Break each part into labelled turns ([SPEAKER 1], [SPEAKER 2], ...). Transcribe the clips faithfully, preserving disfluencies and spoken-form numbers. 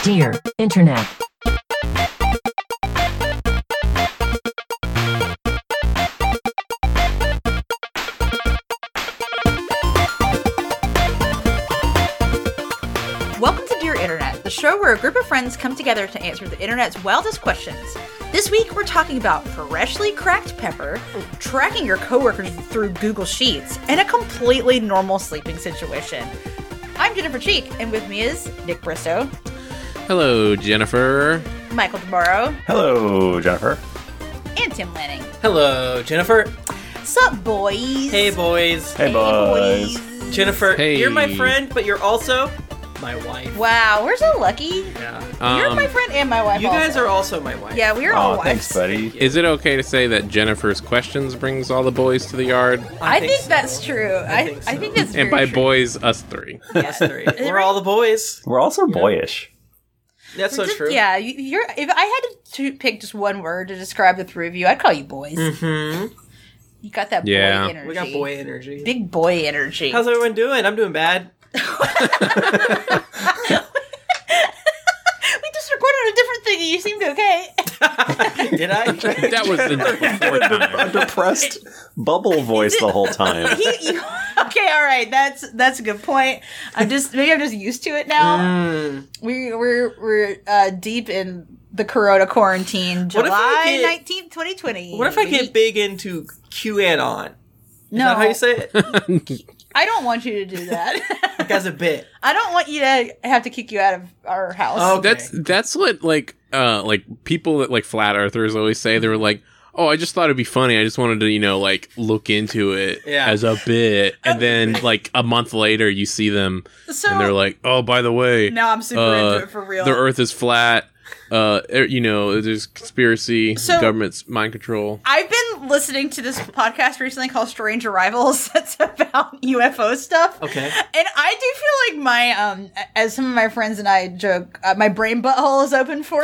[SPEAKER 1] Dear Internet.
[SPEAKER 2] Welcome to Dear Internet, the show where a group of friends come together to answer the internet's wildest questions. This week, we're talking about freshly cracked pepper, tracking your coworkers through Google Sheets, and a completely normal sleeping situation. I'm Jennifer Cheek, and with me is Nick Bristow.
[SPEAKER 3] Hello, Jennifer.
[SPEAKER 2] Michael DeMorrow.
[SPEAKER 4] Hello, Jennifer.
[SPEAKER 2] And Tim Lanning.
[SPEAKER 5] Hello, Jennifer.
[SPEAKER 2] Sup, boys?
[SPEAKER 5] Hey, boys.
[SPEAKER 4] Hey, boys.
[SPEAKER 5] Jennifer,
[SPEAKER 3] Hey.
[SPEAKER 5] you're my friend, but you're also my wife.
[SPEAKER 2] Wow, we're so lucky.
[SPEAKER 5] Yeah.
[SPEAKER 2] You're
[SPEAKER 3] Um,
[SPEAKER 2] my friend and my wife
[SPEAKER 5] You guys
[SPEAKER 2] also.
[SPEAKER 5] are also my wife.
[SPEAKER 2] Yeah, we're all
[SPEAKER 4] Oh,
[SPEAKER 2] wives.
[SPEAKER 4] thanks, buddy.
[SPEAKER 3] Is it okay to say that Jennifer's questions brings all the boys to the yard?
[SPEAKER 2] I, think,
[SPEAKER 5] so.
[SPEAKER 2] that's true. I,
[SPEAKER 5] think
[SPEAKER 2] I
[SPEAKER 5] so.
[SPEAKER 2] think that's
[SPEAKER 3] And
[SPEAKER 2] very
[SPEAKER 3] by
[SPEAKER 2] true.
[SPEAKER 3] boys, us three.
[SPEAKER 5] Us three.
[SPEAKER 2] it
[SPEAKER 5] We're
[SPEAKER 2] right?
[SPEAKER 5] all the boys.
[SPEAKER 4] We're also boyish.
[SPEAKER 5] That's so
[SPEAKER 2] Just-
[SPEAKER 5] true.
[SPEAKER 2] Yeah, you- you're. If I had to pick just one word to describe the three of you, I'd call you boys.
[SPEAKER 5] Mm-hmm.
[SPEAKER 2] You got that
[SPEAKER 3] Yeah.
[SPEAKER 2] boy energy.
[SPEAKER 5] We got boy energy.
[SPEAKER 2] Big boy energy.
[SPEAKER 5] How's everyone doing? I'm doing bad.
[SPEAKER 2] We just recorded a different thing, and you seemed okay.
[SPEAKER 5] Did I?
[SPEAKER 3] That was the night before
[SPEAKER 4] A
[SPEAKER 3] time.
[SPEAKER 4] depressed bubble voice the whole time.
[SPEAKER 2] He, you, okay, all right. That's that's a good point. I'm just maybe I'm just used to it now.
[SPEAKER 5] Mm.
[SPEAKER 2] We we're we're uh, deep in the Corona quarantine,
[SPEAKER 5] What if I
[SPEAKER 2] July
[SPEAKER 5] get-
[SPEAKER 2] nineteenth, twenty twenty.
[SPEAKER 5] What if I get big into QAnon? Is
[SPEAKER 2] No,
[SPEAKER 5] that how you say it?
[SPEAKER 2] I don't want you to do that.
[SPEAKER 5] Like as a bit.
[SPEAKER 2] I don't want you to have to kick you out of our house.
[SPEAKER 5] Oh, okay.
[SPEAKER 3] That's that's what like uh like people that like flat earthers always say. They were like, "Oh, I just thought it'd be funny. I just wanted to, you know, like look into it
[SPEAKER 5] Yeah.
[SPEAKER 3] as a bit." And then like a month later, you see them
[SPEAKER 2] so
[SPEAKER 3] and they're like, "Oh, by the way,
[SPEAKER 2] now I'm super
[SPEAKER 3] uh,
[SPEAKER 2] into it for real.
[SPEAKER 3] the Earth is flat. Uh, er, you know, there's conspiracy,
[SPEAKER 2] So-
[SPEAKER 3] government's mind control."
[SPEAKER 2] I've been listening to this podcast recently called Strange Arrivals that's about U F O stuff.
[SPEAKER 5] Okay.
[SPEAKER 2] And I do feel like my, um, as some of my friends and I joke, uh, my brain butthole is open for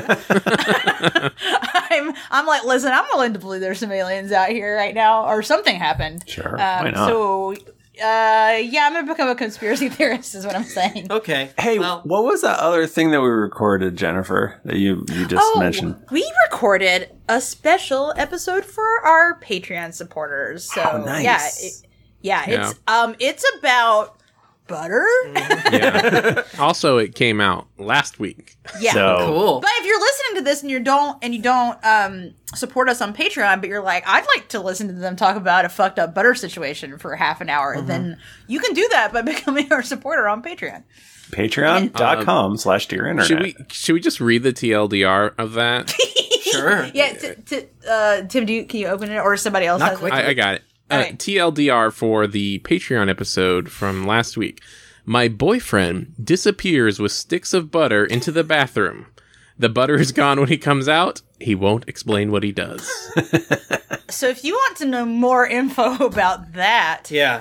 [SPEAKER 2] it. I'm, I'm like, listen, I'm willing to believe there's some aliens out here right now, or something happened.
[SPEAKER 4] Sure,
[SPEAKER 2] Um,
[SPEAKER 4] why not?
[SPEAKER 2] So, uh, yeah, I'm gonna become a conspiracy theorist, is what I'm saying.
[SPEAKER 5] Okay.
[SPEAKER 4] Hey,
[SPEAKER 5] well,
[SPEAKER 4] what was that other thing that we recorded, Jennifer, that you, you just
[SPEAKER 2] Oh,
[SPEAKER 4] mentioned?
[SPEAKER 2] we recorded a special episode for our Patreon supporters. So
[SPEAKER 4] Oh, nice.
[SPEAKER 2] yeah, it, yeah,
[SPEAKER 3] Yeah.
[SPEAKER 2] it's um, it's about butter.
[SPEAKER 3] Yeah. Also, it came out last week.
[SPEAKER 2] Yeah.
[SPEAKER 4] So,
[SPEAKER 5] cool.
[SPEAKER 2] But if you're listening to this and you don't and you don't um support us on Patreon, but you're like, I'd like to listen to them talk about a fucked up butter situation for half an hour, then you can do that by becoming our supporter on Patreon.
[SPEAKER 4] patreon.com slash dear internet.
[SPEAKER 3] Should we should we just read the T L D R of that?
[SPEAKER 5] Sure.
[SPEAKER 2] Yeah, t- t- uh, Tim, do you, can you open it, or somebody else
[SPEAKER 5] Not
[SPEAKER 2] has
[SPEAKER 5] quick.
[SPEAKER 2] it?
[SPEAKER 3] I, I got it. Uh,
[SPEAKER 2] Alright.
[SPEAKER 3] T L D R for the Patreon episode from last week. My boyfriend disappears with sticks of butter into the bathroom. The butter is gone when he comes out. He won't explain what he does.
[SPEAKER 2] So if you want to know more info about that,
[SPEAKER 5] Yeah.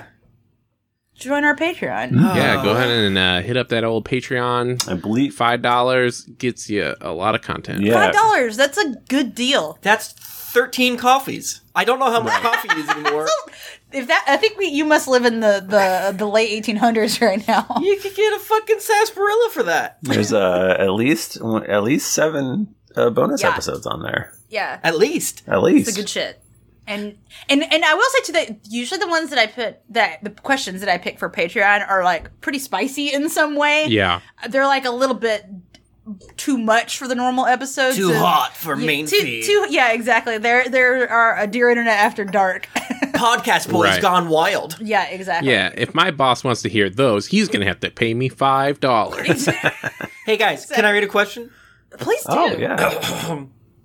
[SPEAKER 2] join our Patreon.
[SPEAKER 3] Yeah, go ahead and uh, hit up that old Patreon.
[SPEAKER 4] I believe.
[SPEAKER 3] Five dollars gets you a lot of content.
[SPEAKER 4] Yeah.
[SPEAKER 2] Five dollars. That's a good deal.
[SPEAKER 5] That's thirteen coffees. I don't know how much coffee is anymore.
[SPEAKER 2] If that, I think we, you must live in the, the, the late eighteen hundreds right now.
[SPEAKER 5] You could get a fucking sarsaparilla for that.
[SPEAKER 4] There's uh, at least at least seven uh, bonus
[SPEAKER 2] Yeah.
[SPEAKER 4] episodes on there.
[SPEAKER 2] Yeah,
[SPEAKER 5] At least.
[SPEAKER 4] At least.
[SPEAKER 2] it's a good shit. And and and I will say too that usually the ones that I put that the questions that I pick for Patreon are like pretty spicy in some way.
[SPEAKER 3] Yeah.
[SPEAKER 2] They're like a little bit too much for the normal episodes.
[SPEAKER 5] Too
[SPEAKER 2] and-
[SPEAKER 5] hot for
[SPEAKER 2] Yeah,
[SPEAKER 5] main
[SPEAKER 2] too,
[SPEAKER 5] feed.
[SPEAKER 2] too, yeah, exactly. There, there are a Dear Internet After Dark.
[SPEAKER 5] Podcast boys
[SPEAKER 3] Right.
[SPEAKER 5] gone wild.
[SPEAKER 2] Yeah, exactly.
[SPEAKER 3] Yeah, if my boss wants to hear those, he's going to have to pay me five dollars.
[SPEAKER 5] Hey guys, can I read a question?
[SPEAKER 2] Please do.
[SPEAKER 4] Oh, yeah.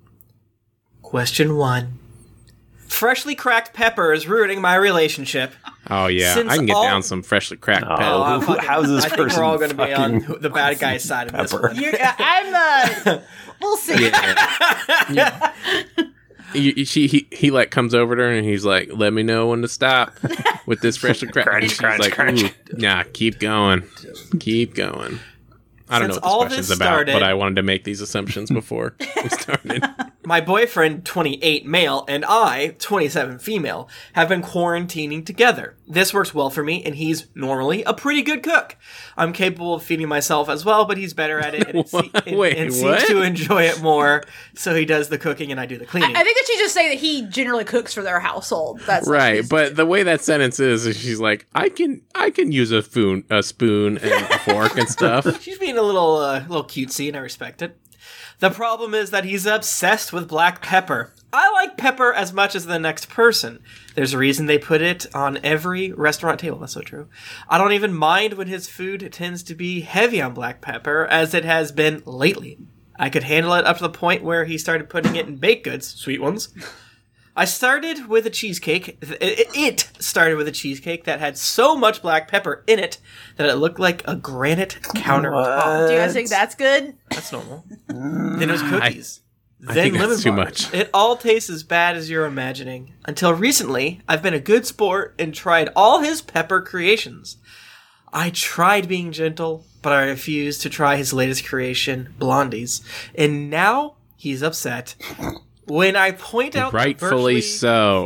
[SPEAKER 5] Question one. Freshly cracked pepper is ruining my relationship.
[SPEAKER 3] Oh, yeah.
[SPEAKER 5] Since
[SPEAKER 3] I can get
[SPEAKER 5] all-
[SPEAKER 3] down some freshly cracked
[SPEAKER 4] Oh,
[SPEAKER 3] pepper.
[SPEAKER 5] I
[SPEAKER 4] who-
[SPEAKER 5] fucking-
[SPEAKER 4] how's this
[SPEAKER 5] I think
[SPEAKER 4] person
[SPEAKER 5] we're all going to be on
[SPEAKER 4] fucking
[SPEAKER 5] the bad guy's side of this
[SPEAKER 4] pepper?
[SPEAKER 5] one.
[SPEAKER 2] You're, uh, I'm, uh, we'll see.
[SPEAKER 3] Yeah. He, she, he, he like comes over to her and he's like, "Let me know when to stop with this freshly cracked."
[SPEAKER 4] Crunch,
[SPEAKER 3] And she's
[SPEAKER 4] crunch,
[SPEAKER 3] like,
[SPEAKER 4] crunch.
[SPEAKER 3] "Ooh, nah, keep going, keep going." I don't
[SPEAKER 5] Since
[SPEAKER 3] know
[SPEAKER 5] all
[SPEAKER 3] what this
[SPEAKER 5] this
[SPEAKER 3] question's about,
[SPEAKER 5] started-
[SPEAKER 3] but I wanted to make these assumptions before we started.
[SPEAKER 5] My boyfriend, twenty-eight male, and I, twenty-seven female, have been quarantining together. This works well for me, and he's normally a pretty good cook. I'm capable of feeding myself as well, but he's better at it and, it se- and,
[SPEAKER 3] Wait,
[SPEAKER 5] and
[SPEAKER 3] what?
[SPEAKER 5] seems to enjoy it more, so he does the cooking and I do the cleaning.
[SPEAKER 2] I think that she's just saying that he generally cooks for their household. That's what
[SPEAKER 3] Right,
[SPEAKER 2] she's-
[SPEAKER 3] but the way that sentence is, is she's like, I can, I can use a spoon, a spoon and a fork and stuff.
[SPEAKER 5] She's being a little, uh, little cutesy, and I respect it. The problem is that he's obsessed with black pepper. I like pepper as much as the next person. There's a reason they put it on every restaurant table. That's so true. I don't even mind when his food tends to be heavy on black pepper, as it has been lately. I could handle it up to the point where he started putting it in baked goods, sweet ones. I started with a cheesecake. It started with a cheesecake that had so much black pepper in it that it looked like a granite countertop.
[SPEAKER 2] Do you guys think that's good?
[SPEAKER 5] That's normal. Then it was cookies.
[SPEAKER 3] I
[SPEAKER 5] then
[SPEAKER 3] think that's
[SPEAKER 5] lemon
[SPEAKER 3] too
[SPEAKER 5] bars.
[SPEAKER 3] much.
[SPEAKER 5] It all tastes as bad as you're imagining. Until recently, I've been a good sport and tried all his pepper creations. I tried being gentle, but I refused to try his latest creation, Blondies. And now he's upset. When I point out that
[SPEAKER 3] Rightfully
[SPEAKER 5] virtually-
[SPEAKER 3] so.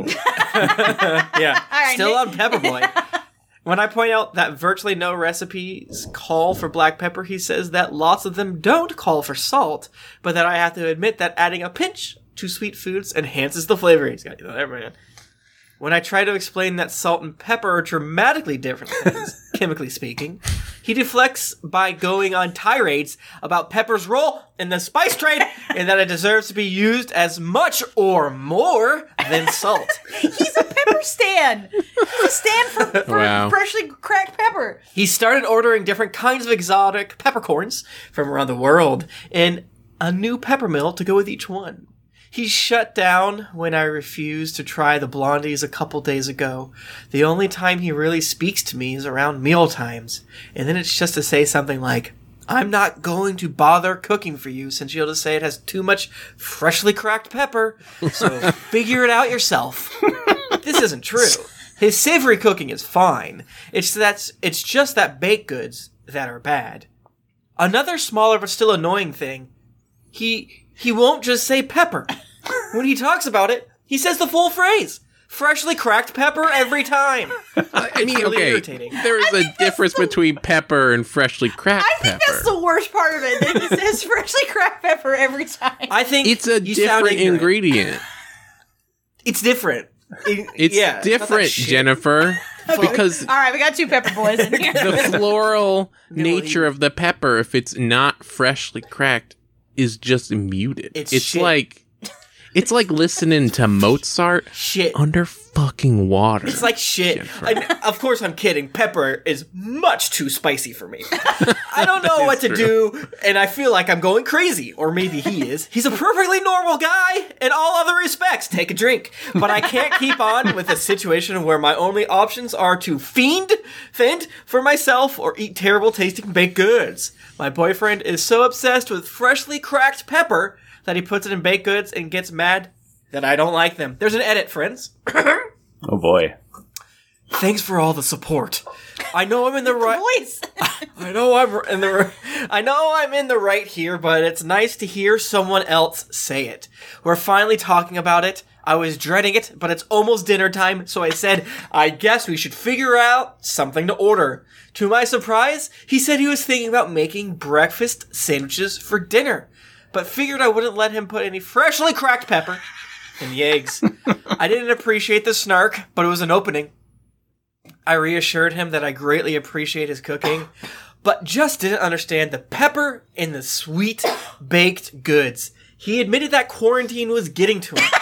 [SPEAKER 5] yeah,
[SPEAKER 2] right,
[SPEAKER 5] still
[SPEAKER 2] Nick.
[SPEAKER 5] on Pepper Boy. When I point out that virtually no recipes call for black pepper, he says that lots of them don't call for salt, but that I have to admit that adding a pinch to sweet foods enhances the flavor. He's got that, man. When I try to explain that salt and pepper are dramatically different things, chemically speaking, he deflects by going on tirades about pepper's role in the spice trade and that it deserves to be used as much or more than salt.
[SPEAKER 2] He's a pepper stan. He's a stan for, for
[SPEAKER 3] Wow.
[SPEAKER 2] freshly cracked pepper.
[SPEAKER 5] He started ordering different kinds of exotic peppercorns from around the world and a new pepper mill to go with each one. He shut down when I refused to try the Blondies a couple days ago. The only time he really speaks to me is around meal times. And then it's just to say something like, I'm not going to bother cooking for you since you'll just say it has too much freshly cracked pepper. So figure it out yourself. This isn't true. His savory cooking is fine. It's that's it's just that baked goods that are bad. Another smaller but still annoying thing, he he won't just say pepper. When he talks about it, he says the full phrase. Freshly cracked pepper every time.
[SPEAKER 3] I mean,
[SPEAKER 5] really
[SPEAKER 3] okay,
[SPEAKER 5] irritating.
[SPEAKER 3] there is a difference
[SPEAKER 2] the-
[SPEAKER 3] between pepper and freshly cracked
[SPEAKER 2] I think
[SPEAKER 3] pepper.
[SPEAKER 2] that's the worst part of it. That he says freshly cracked pepper every time.
[SPEAKER 5] I think
[SPEAKER 3] It's a
[SPEAKER 5] you sound
[SPEAKER 3] different
[SPEAKER 5] ignorant.
[SPEAKER 3] ingredient.
[SPEAKER 5] It's different. It-
[SPEAKER 3] It's
[SPEAKER 5] yeah, it's not that
[SPEAKER 3] different,
[SPEAKER 5] shit.
[SPEAKER 3] Jennifer, because
[SPEAKER 2] All right, we got two pepper boys in here.
[SPEAKER 3] the floral
[SPEAKER 5] eat-
[SPEAKER 3] nature of the pepper, if it's not freshly cracked, is just muted.
[SPEAKER 5] It's
[SPEAKER 3] It's,
[SPEAKER 5] shit.
[SPEAKER 3] like it's like listening to Mozart
[SPEAKER 5] Shit.
[SPEAKER 3] under fucking water.
[SPEAKER 5] It's like shit.
[SPEAKER 3] Jennifer.
[SPEAKER 5] I, of course, I'm kidding. Pepper is much too spicy for me. I don't know
[SPEAKER 3] That
[SPEAKER 5] what
[SPEAKER 3] is
[SPEAKER 5] to
[SPEAKER 3] true.
[SPEAKER 5] do, and I feel like I'm going crazy. Or maybe he is. He's a perfectly normal guy in all other respects. Take a drink. But I can't keep on with a situation where my only options are to fiend, fend for myself or eat terrible tasting baked goods. My boyfriend is so obsessed with freshly cracked pepper that he puts it in baked goods and gets mad that I don't like them. There's an edit, friends.
[SPEAKER 4] Oh boy.
[SPEAKER 5] Thanks for all the support. I know I'm in the right.
[SPEAKER 2] Boys.
[SPEAKER 5] I know I'm in the. I know I'm in the right here, but it's nice to hear someone else say it. We're finally talking about it. I was dreading it, but it's almost dinner time, so I said, I guess we should figure out something to order. To my surprise, he said he was thinking about making breakfast sandwiches for dinner, but figured I wouldn't let him put any freshly cracked pepper in the eggs. I didn't appreciate the snark, but it was an opening. I reassured him that I greatly appreciate his cooking, but just didn't understand the pepper in the sweet baked goods. He admitted that quarantine was getting to him.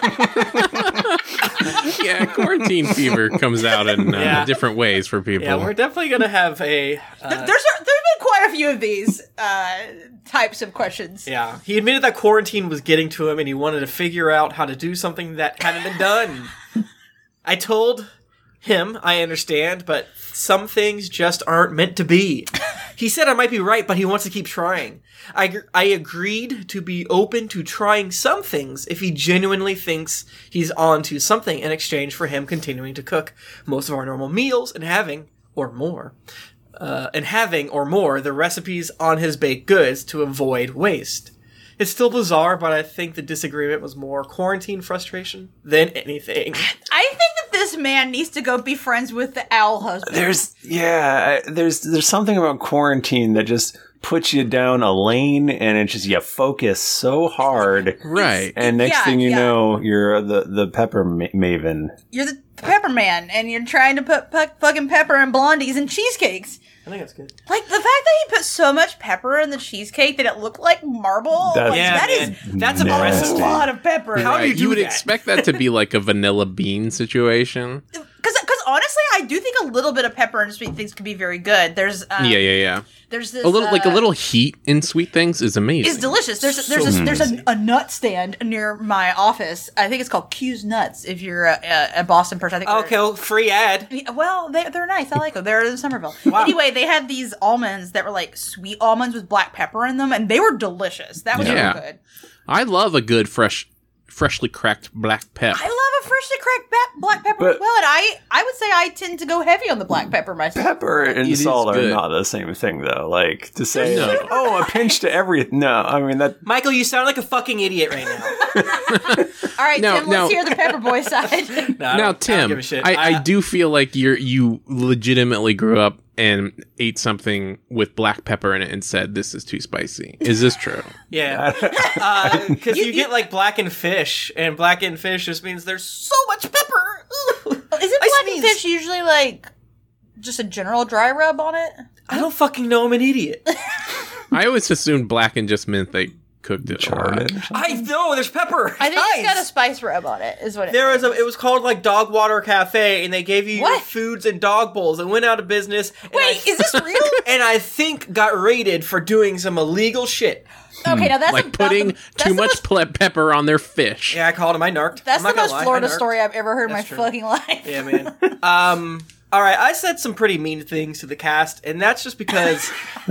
[SPEAKER 3] yeah, quarantine fever comes out in uh,
[SPEAKER 5] Yeah.
[SPEAKER 3] different ways for people.
[SPEAKER 5] Yeah, we're definitely going to have a... Uh,
[SPEAKER 2] There's there's been quite a few of these uh, types of questions.
[SPEAKER 5] yeah, he admitted that quarantine was getting to him and he wanted to figure out how to do something that hadn't been done. I told him I understand, but some things just aren't meant to be. He said I might be right, but he wants to keep trying. I, gr- I agreed to be open to trying some things if he genuinely thinks he's on to something in exchange for him continuing to cook most of our normal meals and having, or more, uh, and having, or more, the recipes on his baked goods to avoid waste. It's still bizarre, but I think the disagreement was more quarantine frustration than anything.
[SPEAKER 2] I think that this man needs to go be friends with the owl husband.
[SPEAKER 4] There's yeah, I- there's there's something about quarantine that just puts you down a lane, and it just you focus so hard,
[SPEAKER 3] Right.
[SPEAKER 4] and next
[SPEAKER 2] Yeah,
[SPEAKER 4] thing you
[SPEAKER 2] yeah.
[SPEAKER 4] know, you're the the pepper ma- maven.
[SPEAKER 2] You're the pepper man, and you're trying to put pu- fucking pepper in blondies and cheesecakes.
[SPEAKER 5] I think that's good.
[SPEAKER 2] Like, the fact that he put so much pepper in the cheesecake that it looked like marble,
[SPEAKER 4] That's-
[SPEAKER 2] like,
[SPEAKER 5] Yeah,
[SPEAKER 2] that is
[SPEAKER 5] man. That's
[SPEAKER 2] a
[SPEAKER 5] impressive.
[SPEAKER 2] lot of pepper.
[SPEAKER 5] How do
[SPEAKER 3] Right.
[SPEAKER 5] you do
[SPEAKER 3] would
[SPEAKER 5] that?
[SPEAKER 3] expect that to be like a vanilla bean situation.
[SPEAKER 2] Because honestly, I do think a little bit of pepper in sweet things could be very good. There's um,
[SPEAKER 3] Yeah, yeah, yeah.
[SPEAKER 2] There's this
[SPEAKER 3] A little, like a
[SPEAKER 2] uh,
[SPEAKER 3] little heat in sweet things is amazing.
[SPEAKER 2] It's delicious. There's there's
[SPEAKER 3] So
[SPEAKER 2] a, there's a, a nut stand near my office. I think it's called Q's Nuts. If you're a, a, a Boston person, I think.
[SPEAKER 5] Okay, well, free ad.
[SPEAKER 2] they're- Well, they they're nice. I like them. They're in Somerville. Anyway, they had these almonds that were like sweet almonds with black pepper in them, and they were delicious. That was
[SPEAKER 3] Yeah.
[SPEAKER 2] real good.
[SPEAKER 3] I love a good fresh, freshly cracked black pep.
[SPEAKER 2] I love a freshly cracked ba- black pepper
[SPEAKER 4] But-
[SPEAKER 2] as well, and I I would say I tend to go heavy on the black pepper myself.
[SPEAKER 4] Pepper and
[SPEAKER 3] is
[SPEAKER 4] salt are
[SPEAKER 3] good.
[SPEAKER 4] not the same thing, though. Like to say,
[SPEAKER 3] No.
[SPEAKER 4] like, oh, a pinch to everything. No, I mean that.
[SPEAKER 5] Michael, you sound like a fucking idiot right now.
[SPEAKER 2] All right,
[SPEAKER 3] No,
[SPEAKER 2] Tim,
[SPEAKER 3] no.
[SPEAKER 2] let's hear the pepper boy side.
[SPEAKER 5] No, I don't-
[SPEAKER 3] Now,
[SPEAKER 5] I don't
[SPEAKER 3] Tim,
[SPEAKER 5] give a shit.
[SPEAKER 3] I, I do feel like you're you legitimately grew up and ate something with black pepper in it and said this is too spicy. Is this true?
[SPEAKER 5] Yeah, because you, get like blackened fish, and blackened fish just means there's so much pepper. Ooh.
[SPEAKER 2] Isn't
[SPEAKER 5] I
[SPEAKER 2] blackened
[SPEAKER 5] sneeze.
[SPEAKER 2] fish usually like just a general dry rub on it?
[SPEAKER 5] I don't fucking know. I'm an idiot.
[SPEAKER 3] I always assumed blackened just meant they cooked it a
[SPEAKER 4] Charred
[SPEAKER 3] lot.
[SPEAKER 4] it or something?
[SPEAKER 5] I know there's pepper.
[SPEAKER 2] I think
[SPEAKER 5] Guys,
[SPEAKER 2] it's got a spice rub on it. Is what it
[SPEAKER 5] There was
[SPEAKER 2] means.
[SPEAKER 5] a. It was called like Dog Water Cafe, and they gave you your
[SPEAKER 2] What?
[SPEAKER 5] foods in dog bowls. It went out of business. and
[SPEAKER 2] Wait,
[SPEAKER 5] I-
[SPEAKER 2] is this real?
[SPEAKER 5] And I think got raided for doing some illegal shit.
[SPEAKER 2] Okay, now that's
[SPEAKER 3] Like
[SPEAKER 2] about
[SPEAKER 3] putting
[SPEAKER 2] the, that's
[SPEAKER 3] too
[SPEAKER 2] the
[SPEAKER 3] much
[SPEAKER 2] Most,
[SPEAKER 3] ple- pepper on their fish.
[SPEAKER 5] Yeah, I called him. I narked.
[SPEAKER 2] that's
[SPEAKER 5] I'm
[SPEAKER 2] the
[SPEAKER 5] not gonna
[SPEAKER 2] most
[SPEAKER 5] lie, I
[SPEAKER 2] Florida
[SPEAKER 5] narked.
[SPEAKER 2] story I've ever heard
[SPEAKER 5] That's
[SPEAKER 2] in
[SPEAKER 5] true.
[SPEAKER 2] my fucking life.
[SPEAKER 5] Yeah, man. um. All right, I said some pretty mean things to the cast, and that's just because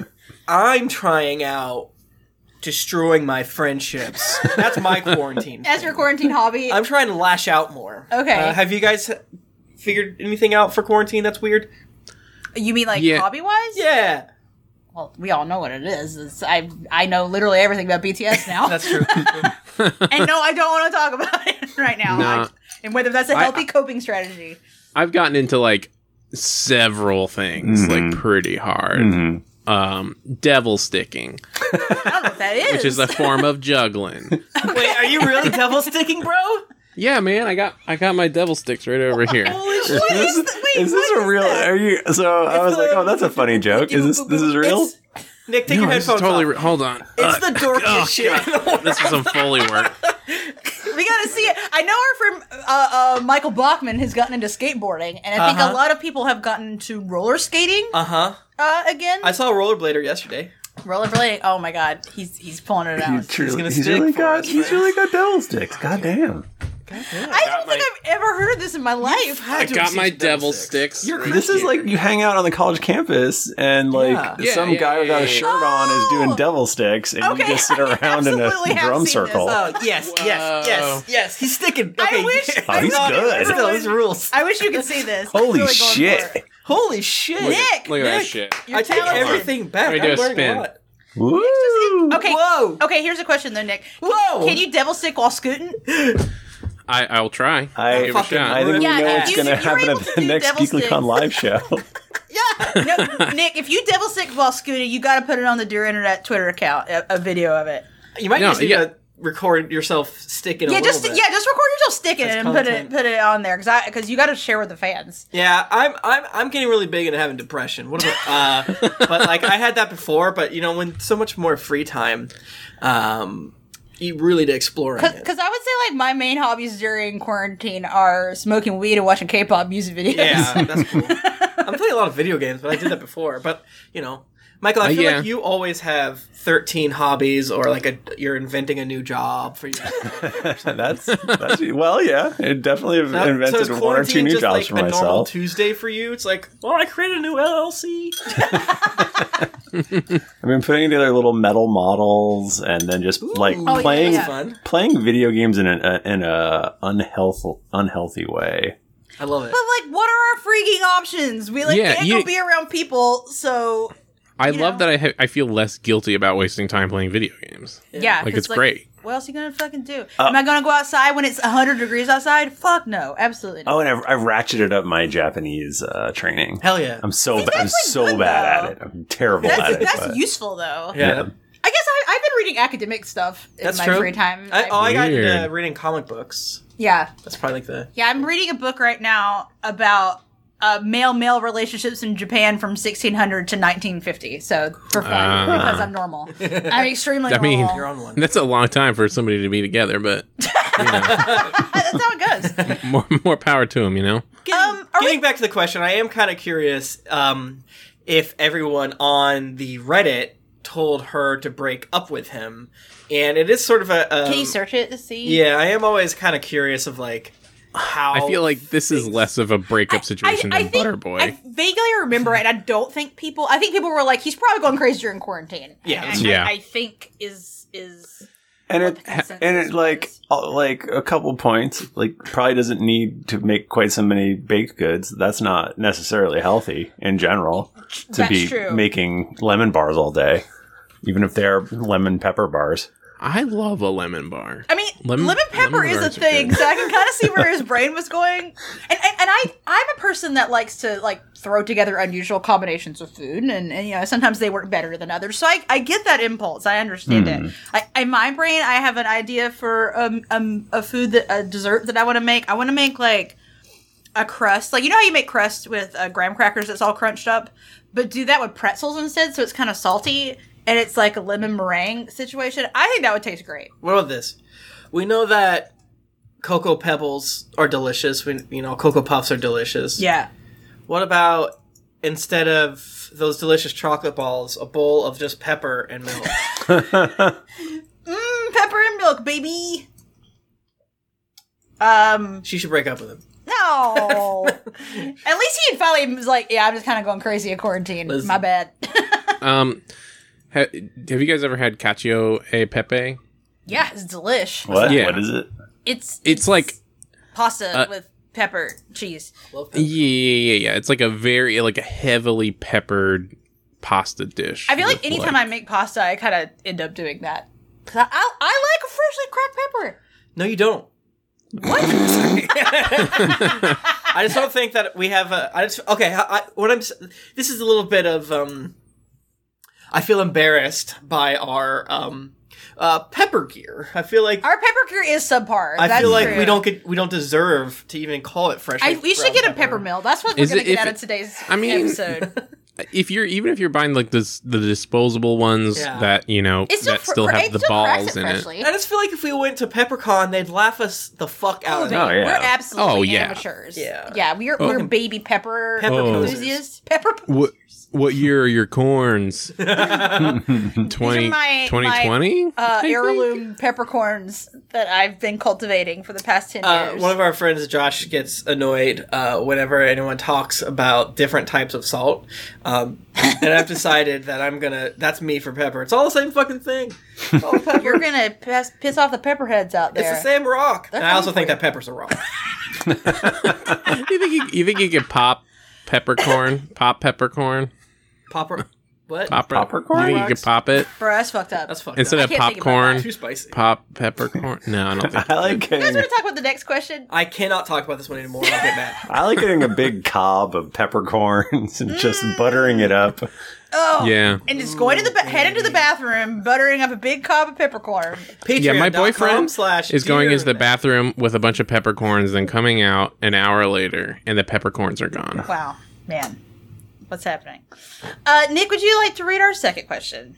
[SPEAKER 5] I'm trying out destroying my friendships. That's my quarantine.
[SPEAKER 2] As your quarantine hobby,
[SPEAKER 5] I'm trying to lash out more.
[SPEAKER 2] Okay.
[SPEAKER 5] Uh, have you guys figured anything out for quarantine that's weird?
[SPEAKER 2] you mean like
[SPEAKER 3] Yeah.
[SPEAKER 2] hobby wise?
[SPEAKER 5] Yeah,
[SPEAKER 2] Well, we all know what it is. It's, I I know literally everything about B T S now,
[SPEAKER 5] that's true.
[SPEAKER 2] and no, I don't want to talk about it right now.
[SPEAKER 3] Nah.
[SPEAKER 2] I- and whether that's a
[SPEAKER 3] I-
[SPEAKER 2] healthy coping strategy.
[SPEAKER 3] I've gotten into like several things
[SPEAKER 4] Mhm.
[SPEAKER 3] like pretty hard.
[SPEAKER 4] Mhm.
[SPEAKER 3] Um, devil sticking,
[SPEAKER 2] I don't know what that is.
[SPEAKER 3] which is a form of juggling.
[SPEAKER 5] Wait, are you really devil sticking, bro?
[SPEAKER 3] Yeah, man, I got I got my devil sticks right over here.
[SPEAKER 5] Holy
[SPEAKER 4] Is
[SPEAKER 5] shit!
[SPEAKER 4] this,
[SPEAKER 2] wait,
[SPEAKER 4] is this
[SPEAKER 2] what
[SPEAKER 4] a
[SPEAKER 2] is
[SPEAKER 4] real?
[SPEAKER 2] that?
[SPEAKER 4] Are you? So I was like, oh, that's a funny joke. Is this this is real?
[SPEAKER 5] It's- Nick, take
[SPEAKER 3] No,
[SPEAKER 5] your
[SPEAKER 3] this is
[SPEAKER 5] headphones
[SPEAKER 3] totally.
[SPEAKER 5] off.
[SPEAKER 3] Re- hold on.
[SPEAKER 5] It's
[SPEAKER 3] Uh,
[SPEAKER 5] the dorkiest
[SPEAKER 3] oh,
[SPEAKER 5] shit.
[SPEAKER 3] God. This is some Foley work.
[SPEAKER 2] We gotta see it. I know our friend uh, uh, Michael Bachman has gotten into skateboarding, and I think
[SPEAKER 5] Uh-huh.
[SPEAKER 2] a lot of people have gotten into roller skating
[SPEAKER 5] Uh huh.
[SPEAKER 2] uh, again.
[SPEAKER 5] I saw a rollerblader yesterday.
[SPEAKER 2] Rollerblading. Oh my god, he's he's pulling it out.
[SPEAKER 4] He's, truly,
[SPEAKER 5] gonna
[SPEAKER 4] he's
[SPEAKER 5] stick
[SPEAKER 4] really
[SPEAKER 5] for
[SPEAKER 4] got
[SPEAKER 5] us,
[SPEAKER 4] he's really got devil sticks. God damn.
[SPEAKER 2] I don't think I've ever heard of this in my life.
[SPEAKER 3] I got my devil sticks.
[SPEAKER 5] You're
[SPEAKER 3] right
[SPEAKER 4] This is
[SPEAKER 3] here.
[SPEAKER 4] like you hang out on the college campus and like
[SPEAKER 5] Yeah.
[SPEAKER 3] Yeah,
[SPEAKER 4] some
[SPEAKER 3] yeah,
[SPEAKER 4] guy
[SPEAKER 3] yeah,
[SPEAKER 4] without
[SPEAKER 3] yeah,
[SPEAKER 4] a shirt on is doing
[SPEAKER 2] Oh.
[SPEAKER 4] devil sticks and
[SPEAKER 2] Okay,
[SPEAKER 4] you just sit
[SPEAKER 2] I
[SPEAKER 4] around in a
[SPEAKER 2] absolutely have
[SPEAKER 4] drum
[SPEAKER 2] seen
[SPEAKER 4] circle.
[SPEAKER 2] this.
[SPEAKER 5] Oh yes, yes, yes, yes. He's sticking.
[SPEAKER 2] I
[SPEAKER 5] Okay.
[SPEAKER 2] wish-
[SPEAKER 4] Oh, he's
[SPEAKER 5] Not-
[SPEAKER 4] good.
[SPEAKER 5] Still, these rules.
[SPEAKER 2] I wish you could see this. I'm
[SPEAKER 4] Holy
[SPEAKER 2] really going
[SPEAKER 4] shit.
[SPEAKER 2] for it.
[SPEAKER 5] Holy shit!
[SPEAKER 2] Nick,
[SPEAKER 3] Look at that
[SPEAKER 5] Nick,
[SPEAKER 3] shit.
[SPEAKER 2] you're
[SPEAKER 5] I take
[SPEAKER 2] talented.
[SPEAKER 5] everything back.
[SPEAKER 3] Let me do
[SPEAKER 5] I'm
[SPEAKER 3] a
[SPEAKER 5] learning
[SPEAKER 3] spin.
[SPEAKER 5] a lot.
[SPEAKER 4] Woo!
[SPEAKER 2] Okay.
[SPEAKER 5] Whoa!
[SPEAKER 2] Okay, here's a question though, Nick.
[SPEAKER 5] Whoa!
[SPEAKER 2] Can you devil stick while scooting?
[SPEAKER 3] I I'll try.
[SPEAKER 4] I-
[SPEAKER 3] I'll give it a
[SPEAKER 5] Fucking-
[SPEAKER 3] shot.
[SPEAKER 4] I think
[SPEAKER 2] Yeah,
[SPEAKER 4] we know
[SPEAKER 2] if
[SPEAKER 4] what's
[SPEAKER 2] you-
[SPEAKER 4] going to
[SPEAKER 2] if you're
[SPEAKER 4] happen
[SPEAKER 2] able
[SPEAKER 4] at
[SPEAKER 2] to
[SPEAKER 4] the
[SPEAKER 2] do
[SPEAKER 4] next
[SPEAKER 2] devil
[SPEAKER 4] GeeklyCon
[SPEAKER 2] sticks-
[SPEAKER 4] live show.
[SPEAKER 2] No, Nick, if you devil stick while scooting, you got to put it on the Dear Internet Twitter account, a, a video of it.
[SPEAKER 5] You might
[SPEAKER 3] No,
[SPEAKER 5] just need
[SPEAKER 3] yeah.
[SPEAKER 5] to record yourself sticking.
[SPEAKER 2] Yeah,
[SPEAKER 5] a
[SPEAKER 2] just
[SPEAKER 5] little bit.
[SPEAKER 2] yeah, just record yourself sticking it
[SPEAKER 5] That's
[SPEAKER 2] and put
[SPEAKER 5] content.
[SPEAKER 2] it put it on there because because you got to share with the fans.
[SPEAKER 5] Yeah, I'm I'm I'm getting really big into having depression. What about uh but like I had that before, but you know, when so much more free time, um you really to explore it.
[SPEAKER 2] Because I would say like my main hobbies during quarantine are smoking weed and watching K-pop music videos.
[SPEAKER 5] Yeah, that's cool. I'm playing a lot of video games, but I did that before. But you know, Michael, I
[SPEAKER 3] Uh,
[SPEAKER 5] feel
[SPEAKER 3] yeah.
[SPEAKER 5] like you always have thirteen hobbies, or like a you're inventing a new job for you.
[SPEAKER 4] that's, that's well, yeah. It definitely have
[SPEAKER 5] Now, so
[SPEAKER 4] invented
[SPEAKER 5] is
[SPEAKER 4] one or two
[SPEAKER 5] quarantine
[SPEAKER 4] new
[SPEAKER 5] just
[SPEAKER 4] jobs
[SPEAKER 5] like
[SPEAKER 4] for
[SPEAKER 5] a normal
[SPEAKER 4] myself.
[SPEAKER 5] Tuesday for you? It's like, well, I created a new L L C.
[SPEAKER 4] I've been putting together little metal models and then just like
[SPEAKER 5] Ooh.
[SPEAKER 2] Oh, yeah,
[SPEAKER 4] playing
[SPEAKER 2] yeah.
[SPEAKER 5] Fun.
[SPEAKER 4] playing video games in a in a unhealthy unhealthy way.
[SPEAKER 5] I love it.
[SPEAKER 2] But like, what are our freaking options? We like
[SPEAKER 3] Yeah,
[SPEAKER 2] can't
[SPEAKER 3] you-
[SPEAKER 2] go be around people, so
[SPEAKER 3] I
[SPEAKER 2] you
[SPEAKER 3] love
[SPEAKER 2] know.
[SPEAKER 3] that I ha- I feel less guilty about wasting time playing video games.
[SPEAKER 2] Yeah,
[SPEAKER 3] Like,
[SPEAKER 2] 'cause,
[SPEAKER 3] it's great.
[SPEAKER 2] What else are you gonna fucking do? Am I gonna go outside when it's one hundred degrees outside? Fuck no, absolutely not.
[SPEAKER 4] Oh, and I've, I've ratcheted up my Japanese uh, training.
[SPEAKER 5] Hell yeah.
[SPEAKER 4] I'm so
[SPEAKER 2] See,
[SPEAKER 4] ba- I'm
[SPEAKER 2] that's, like,
[SPEAKER 4] so
[SPEAKER 2] good,
[SPEAKER 4] bad
[SPEAKER 2] though.
[SPEAKER 4] at it. I'm terrible
[SPEAKER 2] that's
[SPEAKER 4] at it.
[SPEAKER 2] that's
[SPEAKER 4] but-
[SPEAKER 2] useful though.
[SPEAKER 5] yeah.
[SPEAKER 4] yeah.
[SPEAKER 2] I guess I, I've been reading academic stuff in
[SPEAKER 5] That's
[SPEAKER 2] my
[SPEAKER 5] true.
[SPEAKER 2] free time.
[SPEAKER 5] I, oh, I got into
[SPEAKER 3] Weird.
[SPEAKER 5] reading comic books.
[SPEAKER 2] yeah,
[SPEAKER 5] That's probably like the.
[SPEAKER 2] yeah. I'm reading a book right now about uh, male-male relationships in Japan from sixteen hundred to nineteen fifty. So for fun,
[SPEAKER 3] Ah.
[SPEAKER 2] because I'm normal. I'm extremely
[SPEAKER 3] I mean-
[SPEAKER 2] normal.
[SPEAKER 5] You're on one.
[SPEAKER 3] That's a long time for somebody to be together, but you know,
[SPEAKER 2] That's how it goes.
[SPEAKER 3] more more power to them. You know.
[SPEAKER 5] Getting,
[SPEAKER 2] Um, are
[SPEAKER 5] getting
[SPEAKER 2] we-
[SPEAKER 5] back to the question, I am kind of curious um, if everyone on the Reddit told her to break up with him, and it is sort of a. Um,
[SPEAKER 2] Can you search it to see?
[SPEAKER 5] Yeah, I am always kind of curious of like how.
[SPEAKER 3] I feel like this is
[SPEAKER 5] things-
[SPEAKER 3] less of a breakup situation
[SPEAKER 2] I, I
[SPEAKER 3] than
[SPEAKER 2] think,
[SPEAKER 3] Butterboy.
[SPEAKER 2] I vaguely remember it. I don't think people. I think people were like, "He's probably going crazy during quarantine."
[SPEAKER 5] Yeah,
[SPEAKER 2] And
[SPEAKER 3] Yeah.
[SPEAKER 2] I, I think is is
[SPEAKER 4] And
[SPEAKER 2] what
[SPEAKER 4] it
[SPEAKER 2] the consensus
[SPEAKER 4] and it like
[SPEAKER 2] was.
[SPEAKER 4] uh, like a couple points like probably doesn't need to make quite so many baked goods. That's not necessarily healthy in general to
[SPEAKER 2] That's
[SPEAKER 4] be
[SPEAKER 2] true.
[SPEAKER 4] making lemon bars all day, even if they're lemon pepper bars.
[SPEAKER 3] I love a lemon bar.
[SPEAKER 2] I mean, lemon,
[SPEAKER 3] Lemon-
[SPEAKER 2] pepper
[SPEAKER 3] lemon
[SPEAKER 2] is a
[SPEAKER 3] bars are
[SPEAKER 2] thing,
[SPEAKER 3] good.
[SPEAKER 2] so I can kind of see where his brain was going. And, and and I I'm a person that likes to like throw together unusual combinations of food, and, and you know sometimes they work better than others. So I, I get that impulse. I understand it. I, in my brain, I have an idea for um, um a food that a dessert that I want to make. I want to make like a crust, like you know how you make crust with uh, graham crackers that's all crunched up, but do that with pretzels instead, so it's kind of salty. And it's like a lemon meringue situation. I think that would taste great.
[SPEAKER 5] What about this? We know that Cocoa Pebbles are delicious. We, you know, Cocoa Puffs are delicious.
[SPEAKER 2] Yeah.
[SPEAKER 5] What about instead of those delicious chocolate balls, a bowl of just pepper and milk?
[SPEAKER 2] Mmm, pepper and milk, baby. Um,
[SPEAKER 5] She should break up with him.
[SPEAKER 2] no. At least he finally was like, yeah, I'm just kind of going crazy in quarantine.
[SPEAKER 5] Listen.
[SPEAKER 2] My bad.
[SPEAKER 3] Um, ha- have you guys ever had cacio e pepe?
[SPEAKER 2] Yeah, it's delish.
[SPEAKER 4] What?
[SPEAKER 3] Yeah.
[SPEAKER 4] What is it?
[SPEAKER 2] It's
[SPEAKER 3] It's like
[SPEAKER 2] pasta
[SPEAKER 3] uh,
[SPEAKER 2] with pepper, cheese.
[SPEAKER 5] Love
[SPEAKER 3] yeah, yeah, yeah, yeah. It's like a very like a heavily peppered pasta dish.
[SPEAKER 2] I feel like
[SPEAKER 3] with,
[SPEAKER 2] anytime I make pasta, I kind of end up doing that. 'Cause I, I, I like a freshly cracked pepper.
[SPEAKER 5] No, you don't.
[SPEAKER 2] What?
[SPEAKER 5] I just don't think that we have a. I just okay. I, I, what I'm. s- This is a little bit of. um I feel embarrassed by our um uh pepper gear. I feel like
[SPEAKER 2] Our pepper gear is subpar.
[SPEAKER 5] I
[SPEAKER 2] That's
[SPEAKER 5] feel like
[SPEAKER 2] true.
[SPEAKER 5] we don't get we don't deserve to even call it fresh.
[SPEAKER 2] I, we should get a pepper mill. That's what we're
[SPEAKER 3] Is
[SPEAKER 2] going
[SPEAKER 3] it-
[SPEAKER 2] to get
[SPEAKER 3] if
[SPEAKER 2] out
[SPEAKER 3] it-
[SPEAKER 2] of today's
[SPEAKER 3] I mean-
[SPEAKER 2] episode.
[SPEAKER 3] if you're even if you're buying like this the disposable ones
[SPEAKER 5] Yeah.
[SPEAKER 3] that you know
[SPEAKER 2] It's still
[SPEAKER 3] that
[SPEAKER 2] fr-
[SPEAKER 3] still
[SPEAKER 2] fr-
[SPEAKER 3] have
[SPEAKER 2] it
[SPEAKER 3] the
[SPEAKER 2] still cracks
[SPEAKER 3] balls
[SPEAKER 2] it
[SPEAKER 3] in it.
[SPEAKER 2] freshly.
[SPEAKER 5] I just feel like if we went to PepperCon, they'd laugh us the fuck out.
[SPEAKER 2] Oh,
[SPEAKER 5] of
[SPEAKER 2] they-
[SPEAKER 5] it.
[SPEAKER 4] Oh, yeah.
[SPEAKER 2] We're absolutely
[SPEAKER 3] Oh, yeah.
[SPEAKER 2] amateurs.
[SPEAKER 5] Yeah.
[SPEAKER 2] Yeah, we're,
[SPEAKER 3] Oh.
[SPEAKER 2] we're baby pepper,
[SPEAKER 5] Pepper
[SPEAKER 3] Oh.
[SPEAKER 2] enthusiasts. Pepper
[SPEAKER 3] What what year are your corns? twenty
[SPEAKER 2] my-
[SPEAKER 3] twenty twenty?
[SPEAKER 2] uh, heirloom peppercorns that I've been cultivating for the past ten
[SPEAKER 5] Uh,
[SPEAKER 2] years.
[SPEAKER 5] one of our friends, Josh, gets annoyed uh, whenever anyone talks about different types of salt. Um, and I've decided that I'm gonna. That's me for pepper. It's all the same fucking thing. It's all pepper.
[SPEAKER 2] You're going to piss, piss off the pepperheads out
[SPEAKER 5] It's
[SPEAKER 2] there.
[SPEAKER 5] the same rock.
[SPEAKER 2] They're
[SPEAKER 5] And I also
[SPEAKER 2] coming
[SPEAKER 5] think
[SPEAKER 2] for
[SPEAKER 5] that pepper's a rock.
[SPEAKER 3] you think you, you think you could pop peppercorn? Pop peppercorn?
[SPEAKER 5] Popper. What?
[SPEAKER 3] Pop
[SPEAKER 4] Popcorn?
[SPEAKER 3] You think you
[SPEAKER 5] Rocks?
[SPEAKER 3] could pop it?
[SPEAKER 2] Bro, that's fucked up.
[SPEAKER 5] That's fucked
[SPEAKER 3] Instead
[SPEAKER 5] up.
[SPEAKER 3] of
[SPEAKER 2] I can't think about
[SPEAKER 3] popcorn,
[SPEAKER 5] Too spicy.
[SPEAKER 3] pop peppercorn? No, I don't think
[SPEAKER 4] I like
[SPEAKER 2] You guys
[SPEAKER 4] getting
[SPEAKER 2] want to talk about the next question?
[SPEAKER 5] I cannot talk about this one anymore. I'll get mad.
[SPEAKER 4] I like getting a big cob of peppercorns and just buttering it up.
[SPEAKER 2] Oh.
[SPEAKER 3] Yeah.
[SPEAKER 2] And just going to the ba- head into the bathroom, buttering up a big cob of peppercorn.
[SPEAKER 3] Yeah, my
[SPEAKER 5] Patreon dot com
[SPEAKER 3] boyfriend
[SPEAKER 5] slash
[SPEAKER 3] is going
[SPEAKER 5] dear
[SPEAKER 3] into the
[SPEAKER 5] Matt.
[SPEAKER 3] bathroom with a bunch of peppercorns, then coming out an hour later, and the peppercorns are gone.
[SPEAKER 2] Wow, man, what's happening? Uh, Nick, would you like to read our second question?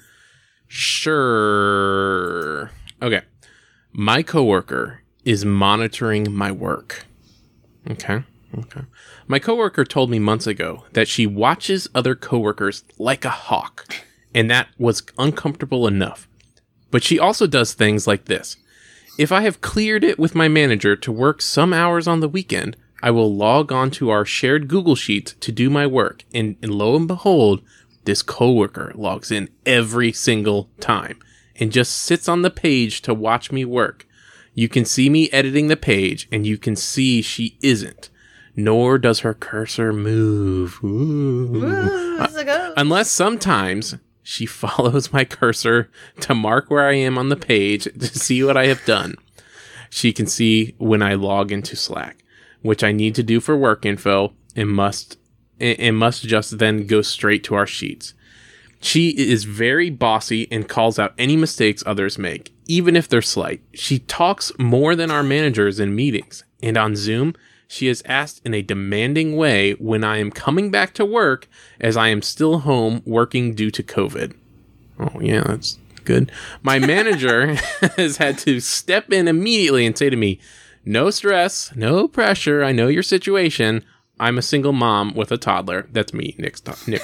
[SPEAKER 3] Sure. Okay. My coworker is monitoring my work. Okay. Okay. My coworker told me months ago that she watches other coworkers like a hawk, and that was uncomfortable enough. But she also does things like this. If I have cleared it with my manager to work some hours on the weekend, I will log on to our shared Google Sheets to do my work, and, and lo and behold, this coworker logs in every single time and just sits on the page to watch me work. You can see me editing the page, and you can see she isn't. nor does her cursor move. Ooh.
[SPEAKER 2] Ooh, it's a ghost.
[SPEAKER 3] Unless sometimes she follows my cursor to mark where I am on the page to see what I have done. She can see when I log into Slack, which I need to do for work info, and must and must just then go straight to our sheets. She is very bossy and calls out any mistakes others make, even if they're slight. She talks more than our managers in meetings, and on Zoom, she is asked in a demanding way when I am coming back to work, as I am still home working due to COVID. Oh, yeah, that's good. My manager has had to step in immediately and say to me, no stress, no pressure. I know your situation. I'm a single mom with a toddler. That's me, Nick's to- Nick.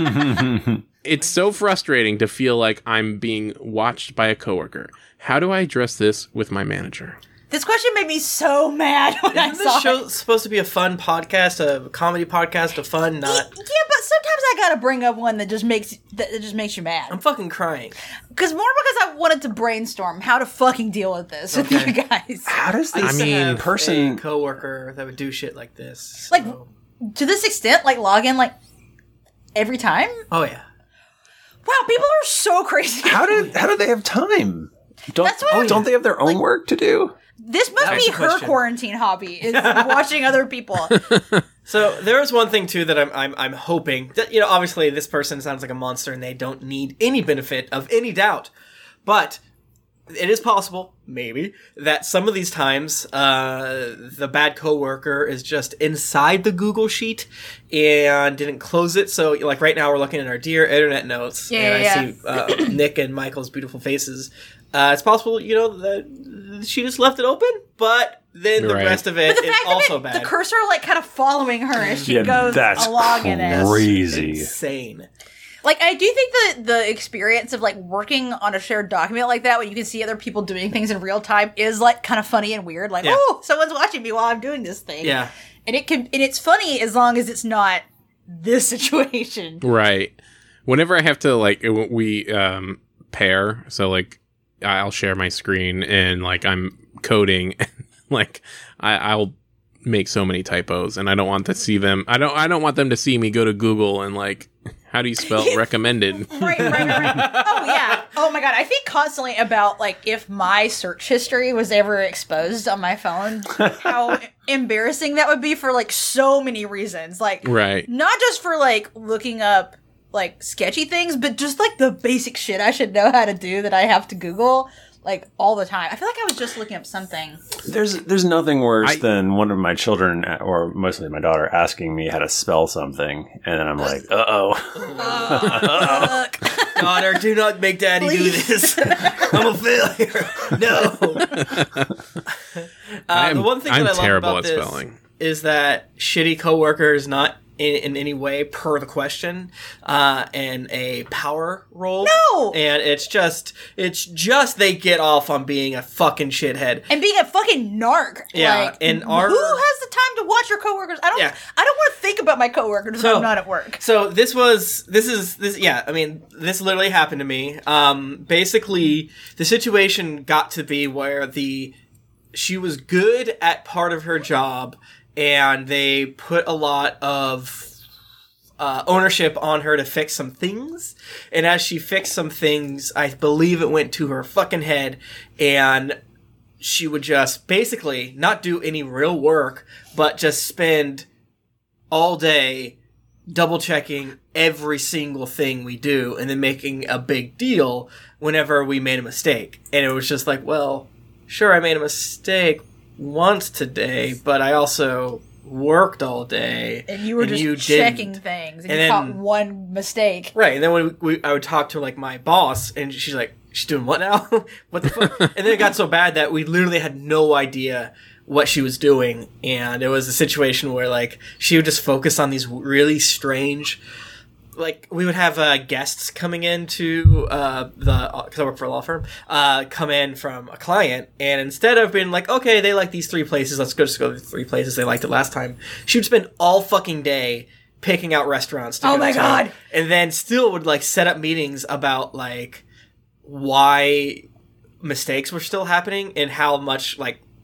[SPEAKER 3] It's so frustrating to feel like I'm being watched by a coworker. How do I address this with my manager?
[SPEAKER 2] This question made me so mad when I
[SPEAKER 5] Isn't
[SPEAKER 2] saw
[SPEAKER 5] this show
[SPEAKER 2] it.
[SPEAKER 5] supposed to be a fun podcast, a comedy podcast, a fun,
[SPEAKER 2] Yeah,
[SPEAKER 5] not...
[SPEAKER 2] but sometimes I gotta bring up one that just makes that just makes you mad.
[SPEAKER 5] I'm fucking crying.
[SPEAKER 2] Because more because I wanted to brainstorm how to fucking deal with this with
[SPEAKER 5] Okay.
[SPEAKER 2] you guys.
[SPEAKER 4] How does
[SPEAKER 5] I
[SPEAKER 4] this
[SPEAKER 5] used to have
[SPEAKER 4] person
[SPEAKER 5] a coworker that would do shit like this.
[SPEAKER 2] Like-
[SPEAKER 5] so-
[SPEAKER 2] To this extent, like log in like every time.
[SPEAKER 5] oh yeah.
[SPEAKER 2] Wow, people are so crazy.
[SPEAKER 4] How did how do they have time? Don't
[SPEAKER 2] That's what-
[SPEAKER 4] oh, don't they have their own work to do?
[SPEAKER 2] This must
[SPEAKER 5] That's
[SPEAKER 2] be
[SPEAKER 5] the
[SPEAKER 2] her
[SPEAKER 5] question.
[SPEAKER 2] quarantine hobby is watching other people.
[SPEAKER 5] So there is one thing too that I'm I'm I'm hoping that, you know, obviously this person sounds like a monster and they don't need any benefit of any doubt, but it is possible, maybe, that some of these times uh, the bad coworker is just inside the Google sheet and didn't close it. So, like right now, we're looking at our dear internet notes,
[SPEAKER 2] Yeah,
[SPEAKER 5] and
[SPEAKER 2] yeah,
[SPEAKER 5] I see uh, Nick and Michael's beautiful faces. Uh, it's possible, you know, that she just left it open, but then the
[SPEAKER 3] Right.
[SPEAKER 5] rest of it
[SPEAKER 2] But the
[SPEAKER 5] is
[SPEAKER 2] fact
[SPEAKER 5] also
[SPEAKER 2] of it,
[SPEAKER 5] bad.
[SPEAKER 2] the cursor like kind of following her as she
[SPEAKER 4] Yeah,
[SPEAKER 2] goes
[SPEAKER 4] that's
[SPEAKER 2] along in it.
[SPEAKER 4] crazy.
[SPEAKER 5] Insane.
[SPEAKER 2] Like, I do think that the experience of, like, working on a shared document like that, when you can see other people doing things in real time, is, like, kind of funny and weird. Like,
[SPEAKER 5] Yeah.
[SPEAKER 2] oh, someone's watching me while I'm doing this thing.
[SPEAKER 5] Yeah.
[SPEAKER 2] And it can, and it's funny as long as it's not this situation.
[SPEAKER 3] Right. Whenever I have to, like, it- we um, pair, so, like, I'll share my screen and, like, I'm coding, like, I, I'll make so many typos, and I don't want to see them. I don't. I don't want them to see me go to Google and, like, how do you spell recommended?
[SPEAKER 2] Right, right, right, right. Oh, yeah. Oh, my God. I think constantly about, like, if my search history was ever exposed on my phone, how embarrassing that would be for, like, so many reasons. Like,
[SPEAKER 3] Right.
[SPEAKER 2] not just for, like, looking up, like, sketchy things, but just, like, the basic shit I should know how to do that I have to Google, like, all the time. I feel like I was just looking up something.
[SPEAKER 4] There's there's nothing worse
[SPEAKER 3] I-
[SPEAKER 4] than one of my children, or mostly my daughter, asking me how to spell something, and then I'm like, uh oh.
[SPEAKER 2] Fuck.
[SPEAKER 5] Daughter, do not make daddy
[SPEAKER 2] Please.
[SPEAKER 5] do this. I'm a failure. No. Uh,
[SPEAKER 3] I'm,
[SPEAKER 5] the one thing
[SPEAKER 3] I'm
[SPEAKER 5] that I love
[SPEAKER 3] terrible
[SPEAKER 5] about
[SPEAKER 3] at
[SPEAKER 5] this
[SPEAKER 3] spelling.
[SPEAKER 5] is that shitty coworker is not in, in any way per the question uh, in a power role.
[SPEAKER 2] No!
[SPEAKER 5] And it's just, it's just they get off on being a fucking shithead.
[SPEAKER 2] And being a fucking narc.
[SPEAKER 5] Yeah,
[SPEAKER 2] like,
[SPEAKER 5] and our-
[SPEAKER 2] who has the time to watch your coworkers? I don't.
[SPEAKER 5] Yeah.
[SPEAKER 2] I don't want to think about my coworkers when
[SPEAKER 5] So-
[SPEAKER 2] I'm not at work.
[SPEAKER 5] So this was this is this yeah, I mean, this literally happened to me. Um basically the situation got to be where the she was good at part of her job and they put a lot of uh, ownership on her to fix some things. And as she fixed some things, I believe it went to her fucking head and she would just basically not do any real work, but just spend all day double checking every single thing we do and then making a big deal whenever we made a mistake. And it was just like, well, sure, I made a mistake once today, but I also worked all day.
[SPEAKER 2] And you were just
[SPEAKER 5] you
[SPEAKER 2] checking
[SPEAKER 5] didn't.
[SPEAKER 2] things, and,
[SPEAKER 5] And
[SPEAKER 2] you
[SPEAKER 5] then-
[SPEAKER 2] caught one mistake.
[SPEAKER 5] Right, and then when we, we, I would talk to like my boss, and she's like, "She's doing what now? What the fuck?" And then it got so bad that we literally had no idea what she was doing, and it was a situation where like she would just focus on these really strange, like we would have uh, guests coming into uh, the because I work for a law firm, uh, come in from a client, and instead of being like, okay, they like these three places, let's go just go to the three places they liked it last time, she would spend all fucking day picking out restaurants to
[SPEAKER 2] Oh
[SPEAKER 5] go
[SPEAKER 2] my
[SPEAKER 5] to,
[SPEAKER 2] God.
[SPEAKER 5] and then still would like set up meetings about like why mistakes were still happening and how much like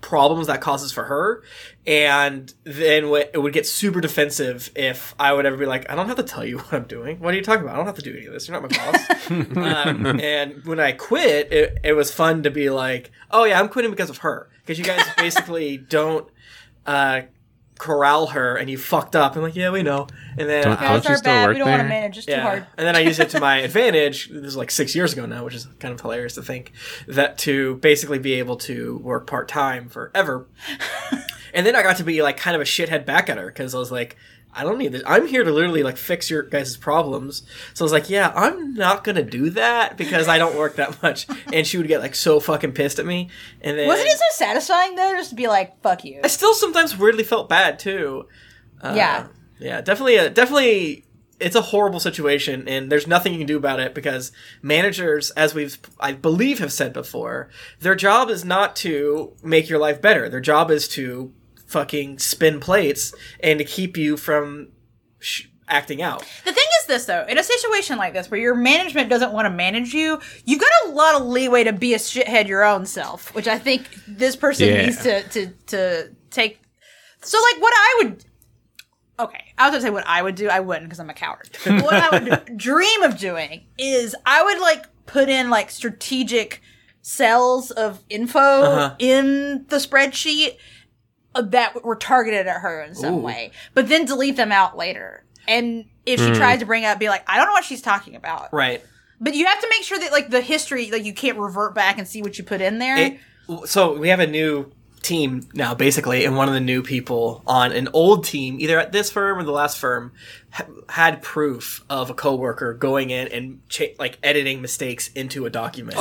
[SPEAKER 5] problems that causes for her. And then w- it would get super defensive if I would ever be like, I don't have to tell you what I'm doing. What are you talking about? I don't have to do any of this. You're not my boss. um, and when I quit, it, it was fun to be like, oh yeah, I'm quitting because of her. Because you guys basically don't uh, corral her and you fucked up. I'm like, yeah, we know. And then
[SPEAKER 3] Don't-
[SPEAKER 5] I,
[SPEAKER 3] don't
[SPEAKER 2] Guys
[SPEAKER 3] you
[SPEAKER 2] are
[SPEAKER 3] still
[SPEAKER 2] bad.
[SPEAKER 3] work
[SPEAKER 2] We don't want to
[SPEAKER 3] there?
[SPEAKER 2] manage. It's too
[SPEAKER 5] yeah.
[SPEAKER 2] hard.
[SPEAKER 5] And then I use it to my advantage. This is like six years ago now, which is kind of hilarious to think that to basically be able to work part time forever. And then I got to be like kind of a shithead back at her because I was like, I don't need this. I'm here to literally like fix your guys' problems. So I was like, yeah, I'm not going to do that because I don't work that much. And she would get like so fucking pissed at me. And then
[SPEAKER 2] Wasn't it so satisfying though, just to be like, "Fuck you"?
[SPEAKER 5] I still sometimes weirdly felt bad too. Uh,
[SPEAKER 2] Yeah.
[SPEAKER 5] Yeah, definitely, a, definitely, it's a horrible situation, and there's nothing you can do about it because managers, as we've, I believe, have said before, their job is not to make your life better. Their job is to fucking spin plates and to keep you from sh- acting out.
[SPEAKER 2] The thing is this, though, in a situation like this where your management doesn't want to manage you, you've got a lot of leeway to be a shithead your own self, which I think this person
[SPEAKER 3] Yeah.
[SPEAKER 2] needs to, to, to take. So, like, what I would... Okay, I was going to say what I would do. I wouldn't because I'm a coward. What I would dream of doing is I would, like, put in, like, strategic cells of info
[SPEAKER 5] Uh-huh.
[SPEAKER 2] in the spreadsheet that were targeted at her in some
[SPEAKER 5] Ooh.
[SPEAKER 2] way, but then delete them out later. And if she tries to bring it up, be like, I don't know what she's talking about.
[SPEAKER 5] Right.
[SPEAKER 2] But you have to make sure that, like, the history, like, you can't revert back and see what you put in there.
[SPEAKER 5] It, so we have a new team now, basically, and one of the new people on an old team, either at this firm or the last firm, ha- had proof of a coworker going in and cha- like editing mistakes into a document.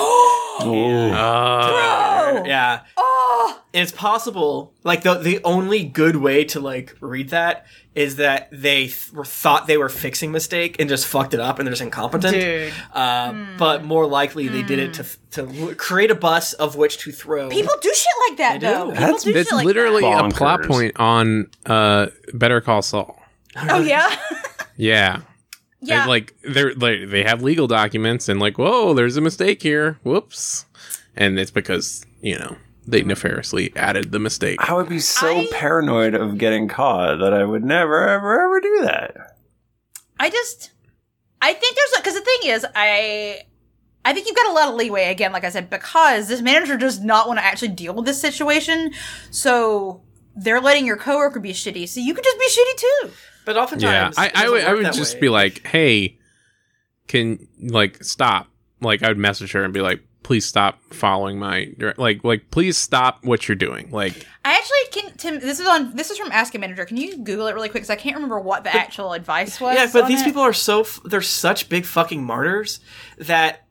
[SPEAKER 3] Uh,
[SPEAKER 5] Yeah.
[SPEAKER 2] Oh!
[SPEAKER 5] And it's possible, like, the the only good way to, like, read that is that they th- were thought they were fixing mistake and just fucked it up and they're just incompetent.
[SPEAKER 2] Dude.
[SPEAKER 5] Uh, But more likely they did it to to w- create a bus of which to throw.
[SPEAKER 2] People do shit like that,
[SPEAKER 5] They do.
[SPEAKER 2] though. People
[SPEAKER 4] That's-
[SPEAKER 2] do
[SPEAKER 3] That's
[SPEAKER 2] shit like
[SPEAKER 3] literally
[SPEAKER 4] that.
[SPEAKER 3] a plot
[SPEAKER 4] Bonkers.
[SPEAKER 3] point on uh, Better Call Saul.
[SPEAKER 2] that. Oh, yeah?
[SPEAKER 3] Yeah.
[SPEAKER 2] yeah.
[SPEAKER 3] And, like they're like they have legal documents and like, whoa, there's a mistake here. Whoops. And it's because, you know, they nefariously added the mistake.
[SPEAKER 4] I would be so
[SPEAKER 2] I-
[SPEAKER 4] paranoid of getting caught that I would never, ever, ever do that.
[SPEAKER 2] I just, I think there's, because the thing is, I, I think you've got a lot of leeway, again, like I said, because this manager does not want to actually deal with this situation, so they're letting your coworker be shitty, so you could just be shitty too.
[SPEAKER 5] But
[SPEAKER 3] Yeah,
[SPEAKER 5] oftentimes,
[SPEAKER 3] I,
[SPEAKER 5] it
[SPEAKER 3] I
[SPEAKER 5] doesn't
[SPEAKER 3] would I
[SPEAKER 5] work
[SPEAKER 3] would
[SPEAKER 5] that
[SPEAKER 3] just
[SPEAKER 5] way.
[SPEAKER 3] be like, hey, can like stop? Like I would message her and be like, please stop following my direct, like like please stop what you're doing. Like
[SPEAKER 2] I actually can, Tim, this is on, this is from Ask a Manager. Can you Google it really quick? Because I can't remember what the actual advice was.
[SPEAKER 5] yeah, but
[SPEAKER 2] on
[SPEAKER 5] these
[SPEAKER 2] it.
[SPEAKER 5] people are so f- they're such big fucking martyrs that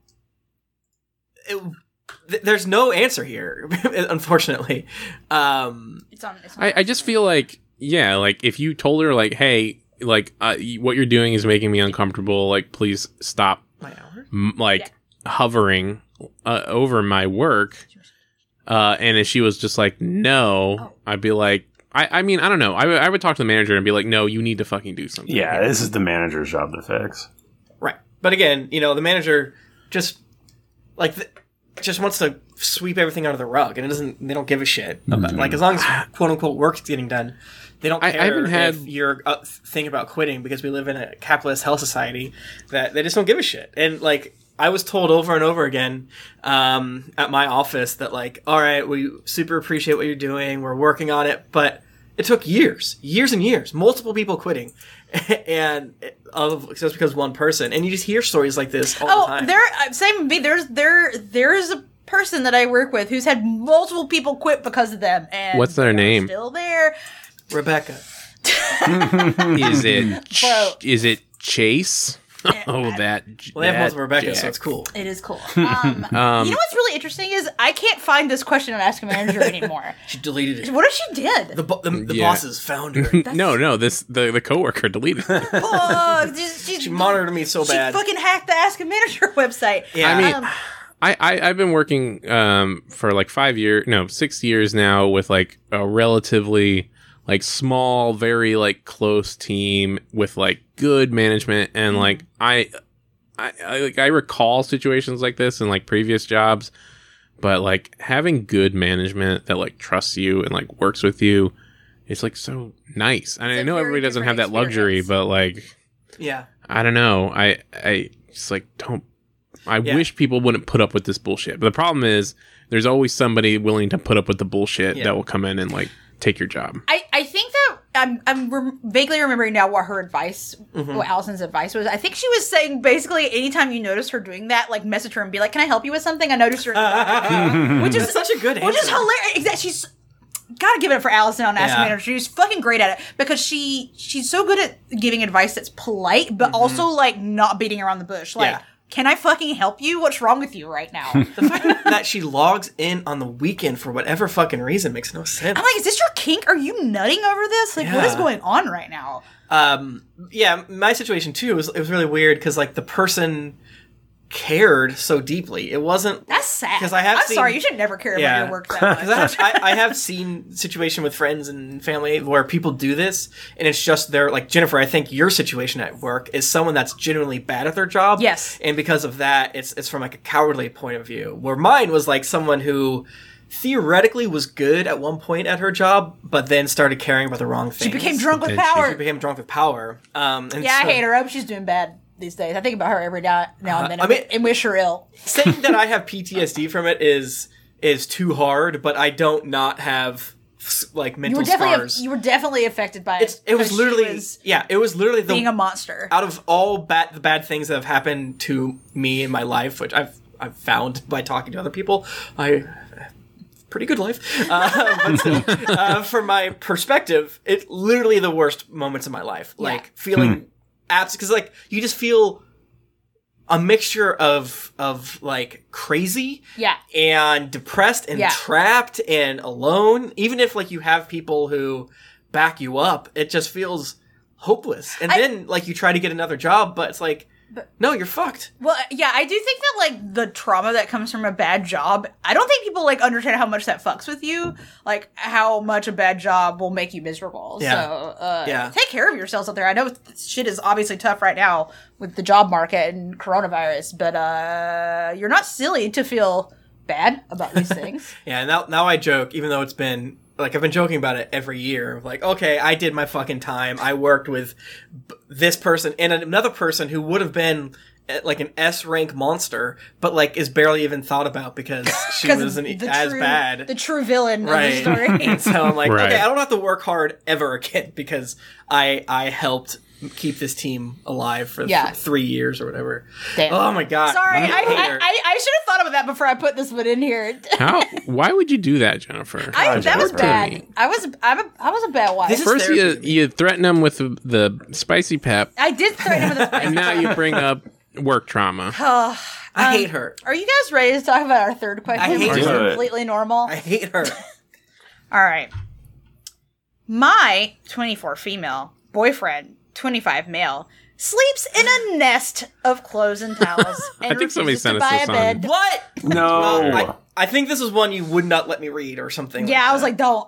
[SPEAKER 5] it, th- there's no answer here, unfortunately. Um,
[SPEAKER 2] It's on, it's on
[SPEAKER 3] I, I just feel like yeah, like if you told her like, hey, like uh, what you're doing is making me uncomfortable. Like please stop.
[SPEAKER 5] my hour.
[SPEAKER 3] M- like hovering uh, over my work, uh, and if she was just like no,
[SPEAKER 2] Oh.
[SPEAKER 3] I'd be like, I, I mean, I don't know. I, w- I would talk to the manager and be like, no, you need to fucking do something.
[SPEAKER 4] Yeah, this is the manager's job to fix.
[SPEAKER 5] Right. But again, you know, the manager just like th- just wants to sweep everything under the rug, and it doesn't. They don't give a shit. About, like as long as quote unquote work's getting done, they don't
[SPEAKER 3] I- I
[SPEAKER 5] care
[SPEAKER 3] haven't had-
[SPEAKER 5] if you're uh, thinking about quitting because we live in a capitalist hell society that they just don't give a shit. And like I was told over and over again um, at my office that like, all right, we super appreciate what you're doing. We're working on it, but it took years, years and years, multiple people quitting, and of just because one person. And you just hear stories like this all the
[SPEAKER 2] Oh,
[SPEAKER 5] time.
[SPEAKER 2] there. uh, Same with me. There's there. There is a person that I work with who's had multiple people quit because of them. And
[SPEAKER 3] What's their
[SPEAKER 2] they're
[SPEAKER 3] name?
[SPEAKER 2] Still there.
[SPEAKER 5] Rebecca.
[SPEAKER 3] Is it ch-
[SPEAKER 2] Bro.
[SPEAKER 3] is it Chase? oh, that.
[SPEAKER 5] Well, they have
[SPEAKER 3] that
[SPEAKER 5] multiple Rebecca,
[SPEAKER 3] jack.
[SPEAKER 5] so it's cool.
[SPEAKER 2] It is cool. Um,
[SPEAKER 3] Um,
[SPEAKER 2] you know what's really interesting is I can't find this question on Ask a Manager anymore.
[SPEAKER 5] She deleted it.
[SPEAKER 2] What if she did?
[SPEAKER 5] The, bo- the, the
[SPEAKER 3] Yeah.
[SPEAKER 5] bosses found her.
[SPEAKER 3] no, no. This the the coworker deleted it.
[SPEAKER 2] oh, just- she,
[SPEAKER 5] She monitored me so
[SPEAKER 2] she
[SPEAKER 5] bad.
[SPEAKER 2] fucking hacked the Ask a Manager website.
[SPEAKER 5] Yeah.
[SPEAKER 3] I mean,
[SPEAKER 2] Um,
[SPEAKER 3] I, I I've been working um for like five years, no, six years now with like a relatively like small, very like close team with like good management, and like I, I, I like I recall situations like this in like previous jobs But like having good management that like trusts you and like works with you, it's like so nice. And
[SPEAKER 2] It's
[SPEAKER 3] I
[SPEAKER 2] a
[SPEAKER 3] know
[SPEAKER 2] very
[SPEAKER 3] everybody doesn't have
[SPEAKER 2] different
[SPEAKER 3] that luxury,
[SPEAKER 2] experience.
[SPEAKER 3] but like
[SPEAKER 5] Yeah.
[SPEAKER 3] I don't know. I I just like don't. I
[SPEAKER 5] Yeah.
[SPEAKER 3] wish people wouldn't put up with this bullshit. But the problem is, there's always somebody willing to put up with the bullshit
[SPEAKER 5] Yeah.
[SPEAKER 3] that will come in and like take your job.
[SPEAKER 2] I, I think that I'm I'm rem- vaguely remembering now what her advice,
[SPEAKER 5] Mm-hmm.
[SPEAKER 2] what Allison's advice was. I think she was saying basically anytime you notice her doing that, like message her and be like, "Can I help you with something? I noticed you're," which is
[SPEAKER 5] That's such a good
[SPEAKER 2] which is
[SPEAKER 5] answer.
[SPEAKER 2] hilarious. Exactly, she's gotta give it up for Allison on Ask
[SPEAKER 5] Yeah.
[SPEAKER 2] Manager. She's fucking great at it because she she's so good at giving advice that's polite, but also like not beating around the bush. Like,
[SPEAKER 5] Yeah.
[SPEAKER 2] can I fucking help you? What's wrong with you right now?
[SPEAKER 5] The fact that she logs in on the weekend for whatever fucking reason makes no sense.
[SPEAKER 2] I'm like, is this your kink? Are you nutting over this? Like, what is
[SPEAKER 5] Yeah.
[SPEAKER 2] going on right now?
[SPEAKER 5] Um, yeah, my situation too was it was really weird because like the person cared so deeply. It wasn't
[SPEAKER 2] That's sad.
[SPEAKER 5] 'Cause I have
[SPEAKER 2] I'm
[SPEAKER 5] seen-
[SPEAKER 2] sorry, you should never care
[SPEAKER 5] Yeah.
[SPEAKER 2] about your work that much.
[SPEAKER 5] Because I have, I, I have seen situation with friends and family where people do this, and it's just their like Jennifer. I think your situation at work is someone that's genuinely bad at their job.
[SPEAKER 2] Yes.
[SPEAKER 5] and because of that, it's it's from like a cowardly point of view. Where mine was like someone who theoretically was good at one point at her job, but then started caring about the wrong things.
[SPEAKER 2] She became drunk with
[SPEAKER 3] Then she
[SPEAKER 2] power.
[SPEAKER 5] She became drunk with power. Um, and
[SPEAKER 2] Yeah,
[SPEAKER 5] so-
[SPEAKER 2] I hate her. I hope she's doing bad these days. I think about her every now, now and then.
[SPEAKER 5] I
[SPEAKER 2] and,
[SPEAKER 5] mean-
[SPEAKER 2] and wish her ill.
[SPEAKER 5] Saying that I have P T S D from it is is too hard, but I don't not have like
[SPEAKER 2] You
[SPEAKER 5] mental
[SPEAKER 2] were definitely
[SPEAKER 5] scars.
[SPEAKER 2] you were definitely affected by it.
[SPEAKER 5] It's, it was
[SPEAKER 2] because she
[SPEAKER 5] literally
[SPEAKER 2] was
[SPEAKER 5] yeah, it was literally the
[SPEAKER 2] being a monster.
[SPEAKER 5] out of all bad the bad things that have happened to me in my life, which I've I've found by talking to other people, I pretty good life. Uh, but still, uh, from my perspective, it's literally the worst moments of my life. Like feeling abs because like you just feel a mixture of of like crazy
[SPEAKER 2] Yeah.
[SPEAKER 5] and depressed and
[SPEAKER 2] Yeah.
[SPEAKER 5] trapped and alone. Even if like you have people who back you up, it just feels hopeless. And
[SPEAKER 2] I-
[SPEAKER 5] then like you try to get another job, but it's like, no, you're fucked.
[SPEAKER 2] Well, yeah, I do think that like the trauma that comes from a bad job, I don't think people like understand how much that fucks with you, like how much a bad job will make you miserable.
[SPEAKER 5] Yeah.
[SPEAKER 2] So, uh,
[SPEAKER 5] Yeah.
[SPEAKER 2] take care of yourselves out there. I know shit is obviously tough right now with the job market and coronavirus, but uh, you're not silly to feel bad about these things.
[SPEAKER 5] Yeah, now now I joke, even though it's been like I've been joking about it every year. Like, okay, I did my fucking time. I worked with b- this person and another person who would have been uh, like an S rank monster, but like is barely even thought about because she
[SPEAKER 2] 'Cause
[SPEAKER 5] wasn't
[SPEAKER 2] the
[SPEAKER 5] as
[SPEAKER 2] true-
[SPEAKER 5] bad.
[SPEAKER 2] The true villain
[SPEAKER 5] Right.
[SPEAKER 2] of the story.
[SPEAKER 5] And so I'm like,
[SPEAKER 3] Right.
[SPEAKER 5] okay, I don't have to work hard ever again because I I helped keep this team alive for
[SPEAKER 2] Yeah.
[SPEAKER 5] th- three years or whatever.
[SPEAKER 2] Damn.
[SPEAKER 5] Oh my god!
[SPEAKER 2] Sorry, I,
[SPEAKER 5] hate
[SPEAKER 2] I,
[SPEAKER 5] her.
[SPEAKER 2] I, I should have thought about that before I put this one in here.
[SPEAKER 3] How? Why would you do that, Jennifer?
[SPEAKER 2] I, that was
[SPEAKER 3] Jennifer.
[SPEAKER 2] bad. I was I'm a, I was a bad wife.
[SPEAKER 5] This is
[SPEAKER 3] First, you,
[SPEAKER 5] therapy.
[SPEAKER 3] you threaten them with the, the spicy pep,
[SPEAKER 2] I did threaten him with a spicy
[SPEAKER 3] and now you bring up work trauma.
[SPEAKER 2] Oh,
[SPEAKER 5] I hate her.
[SPEAKER 2] are you guys ready to talk about our third question?
[SPEAKER 5] I hate
[SPEAKER 2] which is
[SPEAKER 4] her.
[SPEAKER 2] completely normal.
[SPEAKER 5] I hate her.
[SPEAKER 2] All right. My twenty-four female boyfriend, twenty-five male, sleeps in a nest of clothes and towels. And
[SPEAKER 3] I think somebody
[SPEAKER 2] refuses
[SPEAKER 3] sent
[SPEAKER 2] to
[SPEAKER 3] us
[SPEAKER 2] buy
[SPEAKER 3] this
[SPEAKER 2] a
[SPEAKER 3] on-
[SPEAKER 2] bed.
[SPEAKER 5] What?
[SPEAKER 4] No.
[SPEAKER 5] Well, I, I think this is one you would not let me read or something.
[SPEAKER 2] Yeah, I was like, don't.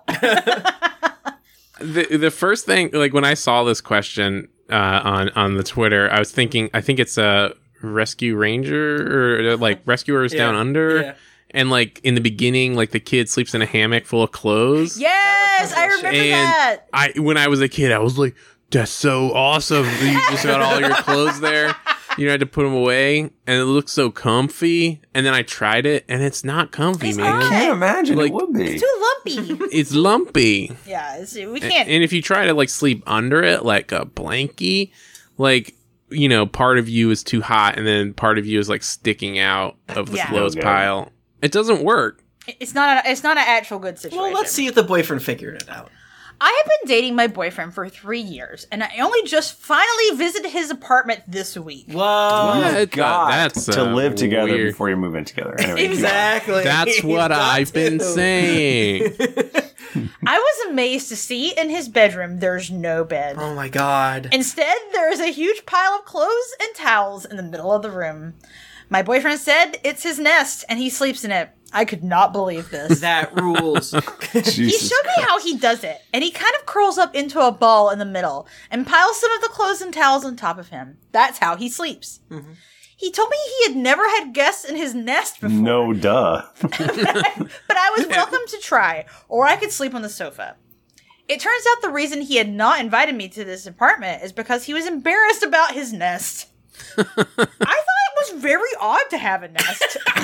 [SPEAKER 3] The the first thing, like when I saw this question uh, on on the Twitter, I was thinking, I think it's a rescue ranger or uh, like rescuers
[SPEAKER 5] Yeah,
[SPEAKER 3] down under,
[SPEAKER 5] yeah.
[SPEAKER 3] and like in the beginning, like the kid sleeps in a hammock full of clothes.
[SPEAKER 2] Yes, I
[SPEAKER 5] bullshit.
[SPEAKER 2] remember
[SPEAKER 3] And
[SPEAKER 2] that.
[SPEAKER 3] I when I was a kid, I was like, that's so awesome. You just got all your clothes there. You don't have to put them away, and it looks so comfy. And then I tried it, and it's not comfy,
[SPEAKER 2] It's
[SPEAKER 3] man.
[SPEAKER 2] not.
[SPEAKER 4] Can't imagine
[SPEAKER 3] Like-
[SPEAKER 4] it would be.
[SPEAKER 2] Too lumpy.
[SPEAKER 3] It's lumpy.
[SPEAKER 2] Yeah, it's, we
[SPEAKER 3] And,
[SPEAKER 2] can't.
[SPEAKER 3] and if you try to like sleep under it like a blankie, like, you know, part of you is too hot, and then part of you is like sticking out of the
[SPEAKER 2] Yeah.
[SPEAKER 3] clothes
[SPEAKER 4] Okay.
[SPEAKER 3] pile. It doesn't work.
[SPEAKER 2] It's not. A, it's not an actual good situation.
[SPEAKER 5] Well, let's see if the boyfriend figured it out.
[SPEAKER 2] I have been dating my boyfriend for three years, and I only just finally visited his apartment this week.
[SPEAKER 5] Whoa!
[SPEAKER 3] What?
[SPEAKER 4] God,
[SPEAKER 3] That's,
[SPEAKER 4] to
[SPEAKER 3] uh,
[SPEAKER 4] live together
[SPEAKER 3] weird.
[SPEAKER 4] before you move in together. Anyway, keep
[SPEAKER 5] Exactly.
[SPEAKER 3] That's what
[SPEAKER 5] Got
[SPEAKER 3] I've been
[SPEAKER 5] to.
[SPEAKER 3] saying.
[SPEAKER 2] I was amazed to see in his bedroom there's no bed.
[SPEAKER 5] Oh my god.
[SPEAKER 2] Instead, there is a huge pile of clothes and towels in the middle of the room. My boyfriend said it's his nest, and he sleeps in it. I could not believe this.
[SPEAKER 5] That rules.
[SPEAKER 2] He
[SPEAKER 4] Jesus
[SPEAKER 2] showed me how he does it, and he kind of curls up into a ball in the middle and piles some of the clothes and towels on top of him. That's how he sleeps. He told me he had never had guests in his nest before.
[SPEAKER 4] No, duh.
[SPEAKER 2] But I was welcome to try, or I could sleep on the sofa. It turns out the reason he had not invited me to this apartment is because he was embarrassed about his nest. I thought it was very odd to have a nest, but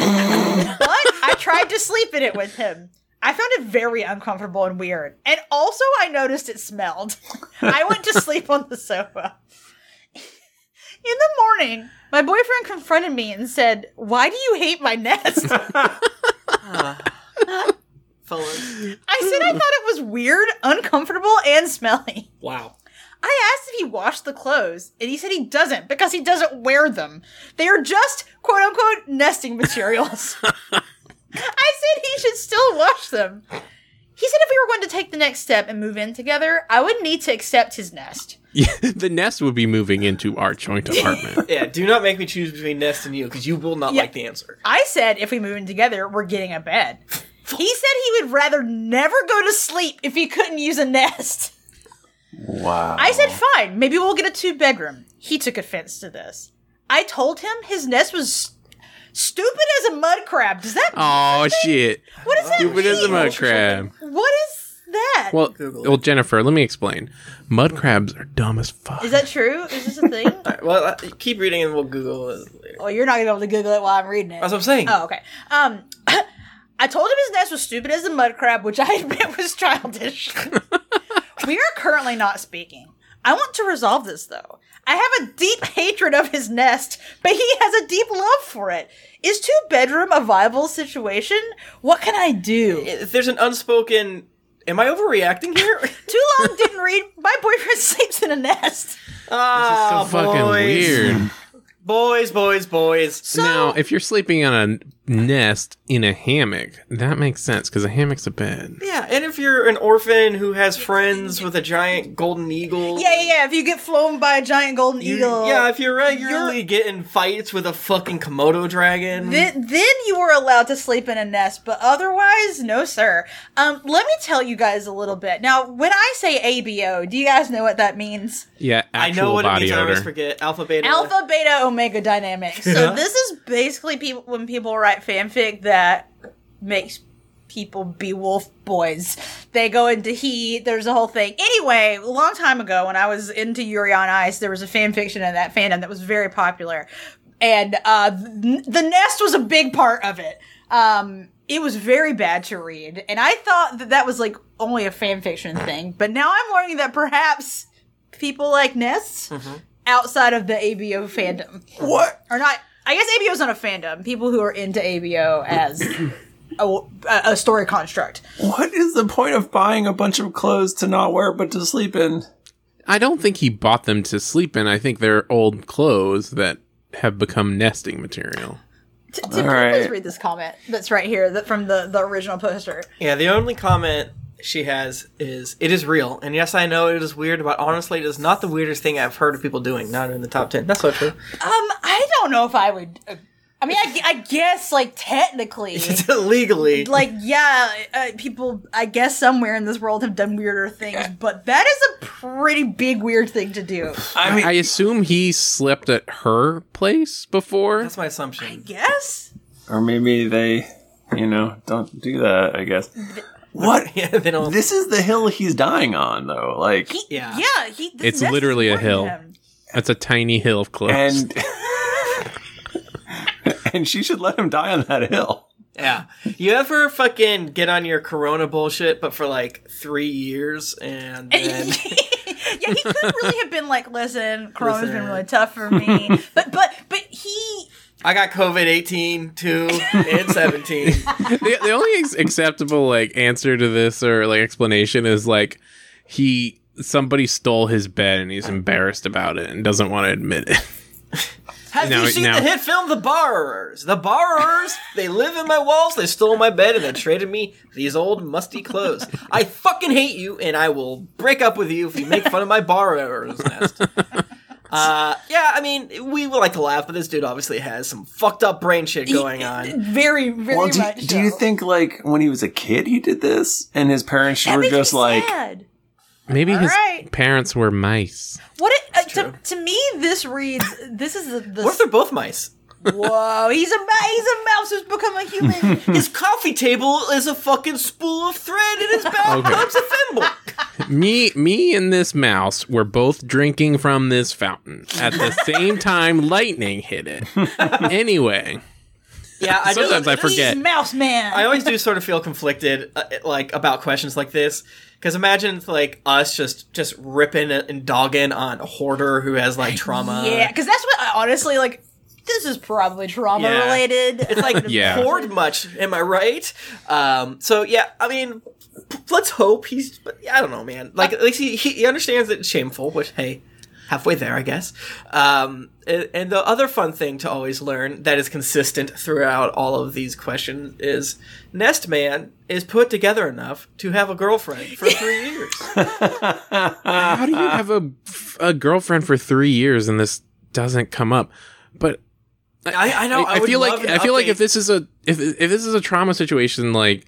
[SPEAKER 2] I tried to sleep in it with him. I found it very uncomfortable and weird, and also I noticed it smelled. I went to sleep on the sofa. In the morning, my boyfriend confronted me and said, "Why do you hate my nest?"
[SPEAKER 5] uh, fellas.
[SPEAKER 2] I said I thought it was weird, uncomfortable, and smelly.
[SPEAKER 5] Wow.
[SPEAKER 2] I asked if he washed the clothes, and he said he doesn't because he doesn't wear them. They are just, quote-unquote, nesting materials. I said he should still wash them. He said if we were going to take the next step and move in together, I would need to accept his nest.
[SPEAKER 3] Yeah, the nest would be moving into our joint apartment.
[SPEAKER 5] Yeah, do not make me choose between Nest and you, because you will not
[SPEAKER 2] Yeah.
[SPEAKER 5] like the answer.
[SPEAKER 2] I said if we move in together, we're getting a bed. He said he would rather never go to sleep if he couldn't use a nest.
[SPEAKER 4] Wow.
[SPEAKER 2] I said fine, maybe we'll get a two-bedroom. He took offense to this. I told him his nest was st- stupid as a mud crab. Does that
[SPEAKER 3] Oh, shit.
[SPEAKER 2] What does that
[SPEAKER 3] Stupid
[SPEAKER 2] mean?
[SPEAKER 3] as a mud crab.
[SPEAKER 2] What is that?
[SPEAKER 3] Well,
[SPEAKER 5] Google it.
[SPEAKER 3] well, Jennifer, let me explain. Mud crabs are dumb as fuck.
[SPEAKER 2] Is that true? Is this a thing?
[SPEAKER 5] Well, uh, keep reading and we'll Google it later.
[SPEAKER 2] Well, you're not gonna be able to Google it while I'm reading it.
[SPEAKER 5] That's what I'm saying.
[SPEAKER 2] Oh, okay. Um, I told him his nest was stupid as a mud crab, which I admit was childish. We are currently not speaking. I want to resolve this, though. I have a deep hatred of his nest, but he has a deep love for it. Is two-bedroom a viable situation? What can I do?
[SPEAKER 5] If there's an unspoken... Am I overreacting here?
[SPEAKER 2] Too long, didn't read. My boyfriend sleeps in a nest.
[SPEAKER 5] Ah,
[SPEAKER 3] This is so fucking
[SPEAKER 5] boys.
[SPEAKER 3] weird.
[SPEAKER 5] Boys, boys, boys.
[SPEAKER 2] So,
[SPEAKER 3] Now, if you're sleeping on a nest in a hammock, that makes sense, because a hammock's a bed.
[SPEAKER 5] Yeah, and if you're an orphan who has friends with a giant golden eagle...
[SPEAKER 2] yeah, yeah, yeah. If you get flown by a giant golden
[SPEAKER 5] you-
[SPEAKER 2] eagle,
[SPEAKER 5] yeah, if you're regularly getting fights with a fucking Komodo dragon...
[SPEAKER 2] Then, then you were allowed to sleep in a nest, but otherwise, no, sir. Um, let me tell you guys a little bit. Now, when I say A B O, do you guys know what that means?
[SPEAKER 3] Yeah,
[SPEAKER 5] I
[SPEAKER 3] actual
[SPEAKER 5] know what it
[SPEAKER 3] body
[SPEAKER 5] means, I always
[SPEAKER 3] odor.
[SPEAKER 5] forget. Alpha, beta...
[SPEAKER 2] Alpha, beta, omega dynamics. So
[SPEAKER 5] Yeah.
[SPEAKER 2] this is basically people when people write fanfic that makes people be wolf boys. They go into heat. There's a whole thing. Anyway, a long time ago when I was into Yuri on Ice, there was a fan fiction in that fandom that was very popular. And uh, th- the nest was a big part of it. Um, it was very bad to read. And I thought that that was like only a fan fiction thing. But now I'm learning that perhaps people like nests outside of the A B O fandom.
[SPEAKER 4] What?
[SPEAKER 2] Or not, I guess A B O is not a fandom. People who are into A B O as a, a story construct.
[SPEAKER 4] What is the point of buying a bunch of clothes to not wear but to sleep in?
[SPEAKER 3] I don't think he bought them to sleep in. I think they're old clothes that have become nesting material.
[SPEAKER 2] T- Tim, can you
[SPEAKER 4] right.
[SPEAKER 2] please read this comment that's right here that from the, the original poster?
[SPEAKER 5] Yeah, the only comment she has is, it is real. And yes, I know it is weird, but honestly, it is not the weirdest thing I've heard of people doing. Not in the top ten. That's not true.
[SPEAKER 2] Um, I don't know if I would. Uh, I mean, I, I guess, like, technically.
[SPEAKER 5] It's illegally.
[SPEAKER 2] Like, yeah, uh, people, I guess, somewhere in this world have done weirder things, but that is a pretty big weird thing to do.
[SPEAKER 4] I mean,
[SPEAKER 3] I assume he slept at her place before.
[SPEAKER 5] That's my assumption.
[SPEAKER 2] Yes?
[SPEAKER 4] or maybe they, you know, don't do that, I guess. What?
[SPEAKER 5] Yeah, they don't.
[SPEAKER 4] This is the hill he's dying on, though. Like,
[SPEAKER 2] He,
[SPEAKER 5] Yeah.
[SPEAKER 2] yeah. He, this
[SPEAKER 3] It's
[SPEAKER 2] nest is
[SPEAKER 3] literally a
[SPEAKER 2] important to
[SPEAKER 3] hill.
[SPEAKER 2] him.
[SPEAKER 3] That's a tiny hill of clothes.
[SPEAKER 4] and and she should let him die on that hill.
[SPEAKER 5] Yeah. You ever fucking get on your Corona bullshit, but for like three years, and then
[SPEAKER 2] Yeah, he could really have been like, listen, Corona's
[SPEAKER 5] Listen.
[SPEAKER 2] been really tough for me. But but but he
[SPEAKER 5] I got COVID eighteen, two, and seventeen.
[SPEAKER 3] the, the only ex- acceptable like answer to this or like explanation is like he somebody stole his bed and he's embarrassed about it and doesn't want to admit it.
[SPEAKER 5] Have
[SPEAKER 3] Now-
[SPEAKER 5] you seen
[SPEAKER 3] now-
[SPEAKER 5] the hit film The Borrowers? The Borrowers, they live in my walls, they stole my bed, and they traded me these old musty clothes. I fucking hate you, and I will break up with you if you make fun of my borrower's nest. Uh, yeah, I mean, we would like to laugh, but this dude obviously has some fucked up brain shit going on.
[SPEAKER 2] very very
[SPEAKER 4] Well, do,
[SPEAKER 2] much.
[SPEAKER 4] do you
[SPEAKER 2] so.
[SPEAKER 4] think, like, when he was a kid he did this, and his parents
[SPEAKER 2] That
[SPEAKER 4] were
[SPEAKER 2] makes
[SPEAKER 4] just
[SPEAKER 2] me
[SPEAKER 4] like,
[SPEAKER 2] sad.
[SPEAKER 3] Maybe his
[SPEAKER 2] Alright.
[SPEAKER 3] parents were mice.
[SPEAKER 2] What it, uh,
[SPEAKER 5] true.
[SPEAKER 2] to, to me this reads this is the, the
[SPEAKER 5] What if they're both mice?
[SPEAKER 2] Whoa, he's a ma- he's a mouse who's become a human.
[SPEAKER 5] His coffee table is a fucking spool of thread, and his bathtub's a thimble.
[SPEAKER 3] Me, me, and this mouse were both drinking from this fountain at the same time. Lightning hit it. Anyway,
[SPEAKER 5] Yeah, I
[SPEAKER 3] sometimes
[SPEAKER 5] do,
[SPEAKER 3] I forget.
[SPEAKER 2] He's mouse man.
[SPEAKER 5] I always do sort of feel conflicted, uh, like about questions like this, because imagine like us just just ripping and dogging on a hoarder who has like trauma.
[SPEAKER 2] Yeah, because that's what I honestly like. This is probably trauma
[SPEAKER 5] Yeah.
[SPEAKER 2] related.
[SPEAKER 5] It's like
[SPEAKER 3] Yeah.
[SPEAKER 5] hoard much, am I right? Um, so yeah, I mean, p- let's hope he's. But I don't know, man. Like at least he, he he understands that it's shameful, which hey, halfway there, I guess. Um, and, and the other fun thing to always learn that is consistent throughout all of these questions is Nest Man is put together enough to have a girlfriend for three years.
[SPEAKER 3] How do you have a, a girlfriend for three years and this doesn't come up? But
[SPEAKER 5] I, I know. I,
[SPEAKER 3] I,
[SPEAKER 5] would
[SPEAKER 3] feel
[SPEAKER 5] love
[SPEAKER 3] like
[SPEAKER 5] an
[SPEAKER 3] I feel like
[SPEAKER 5] update.
[SPEAKER 3] if this is a if if this is a trauma situation, like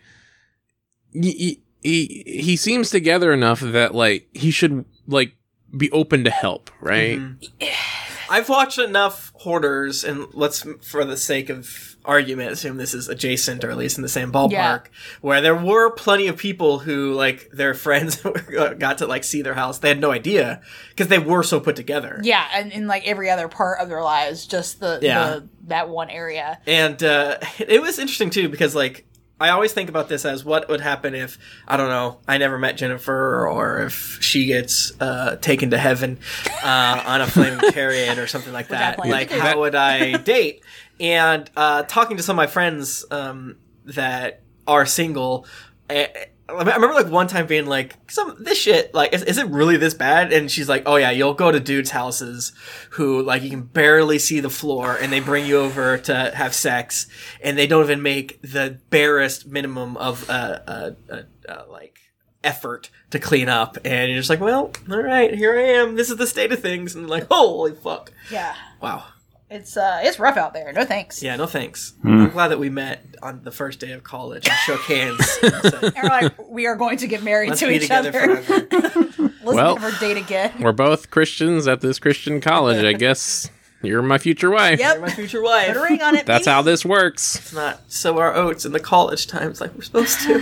[SPEAKER 3] he he, he seems together enough that like he should like be open to help, right?
[SPEAKER 5] Mm-hmm. I've watched enough hoarders, and let's, for the sake of argument, assume this is adjacent or at least in the same ballpark,
[SPEAKER 2] Yeah.
[SPEAKER 5] where there were plenty of people who, like, their friends got to, like, see their house. They had no idea, because they were so put together.
[SPEAKER 2] Yeah, and in like every other part of their lives, just the,
[SPEAKER 5] Yeah.
[SPEAKER 2] the that one area.
[SPEAKER 5] And uh, it was interesting, too, because, like, I always think about this as what would happen if, I don't know, I never met Jennifer, or if she gets uh, taken to heaven uh, on a flaming chariot or something like
[SPEAKER 2] Which I
[SPEAKER 5] that.
[SPEAKER 2] plan to
[SPEAKER 5] Like,
[SPEAKER 2] do.
[SPEAKER 5] how would I date? And uh, talking to some of my friends um, that are single, I, I remember like one time being like, "Some this shit, like, is, is it really this bad?" And she's like, "Oh yeah, you'll go to dudes' houses who like you can barely see the floor, and they bring you over to have sex, and they don't even make the barest minimum of uh, uh, uh, uh like effort to clean up." And you're just like, "Well, all right, here I am. This is the state of things." And like, holy fuck,
[SPEAKER 2] Yeah,
[SPEAKER 5] wow.
[SPEAKER 2] it's uh, it's rough out there. No thanks.
[SPEAKER 5] Yeah, no thanks. I'm glad that we met on the first day of college and shook hands. And said,
[SPEAKER 2] And we're like, we are going to get married
[SPEAKER 5] Let's
[SPEAKER 2] to
[SPEAKER 5] be
[SPEAKER 2] each
[SPEAKER 5] together
[SPEAKER 2] other.
[SPEAKER 5] forever.
[SPEAKER 2] Let's
[SPEAKER 3] Well-
[SPEAKER 2] never date again.
[SPEAKER 3] We're both Christians at this Christian college. I guess you're my future wife.
[SPEAKER 2] Yep.
[SPEAKER 5] You're my future wife.
[SPEAKER 2] Put a ring on it.
[SPEAKER 3] That's
[SPEAKER 2] baby.
[SPEAKER 3] how this works.
[SPEAKER 5] It's not sow our oats in the college times like we're supposed to.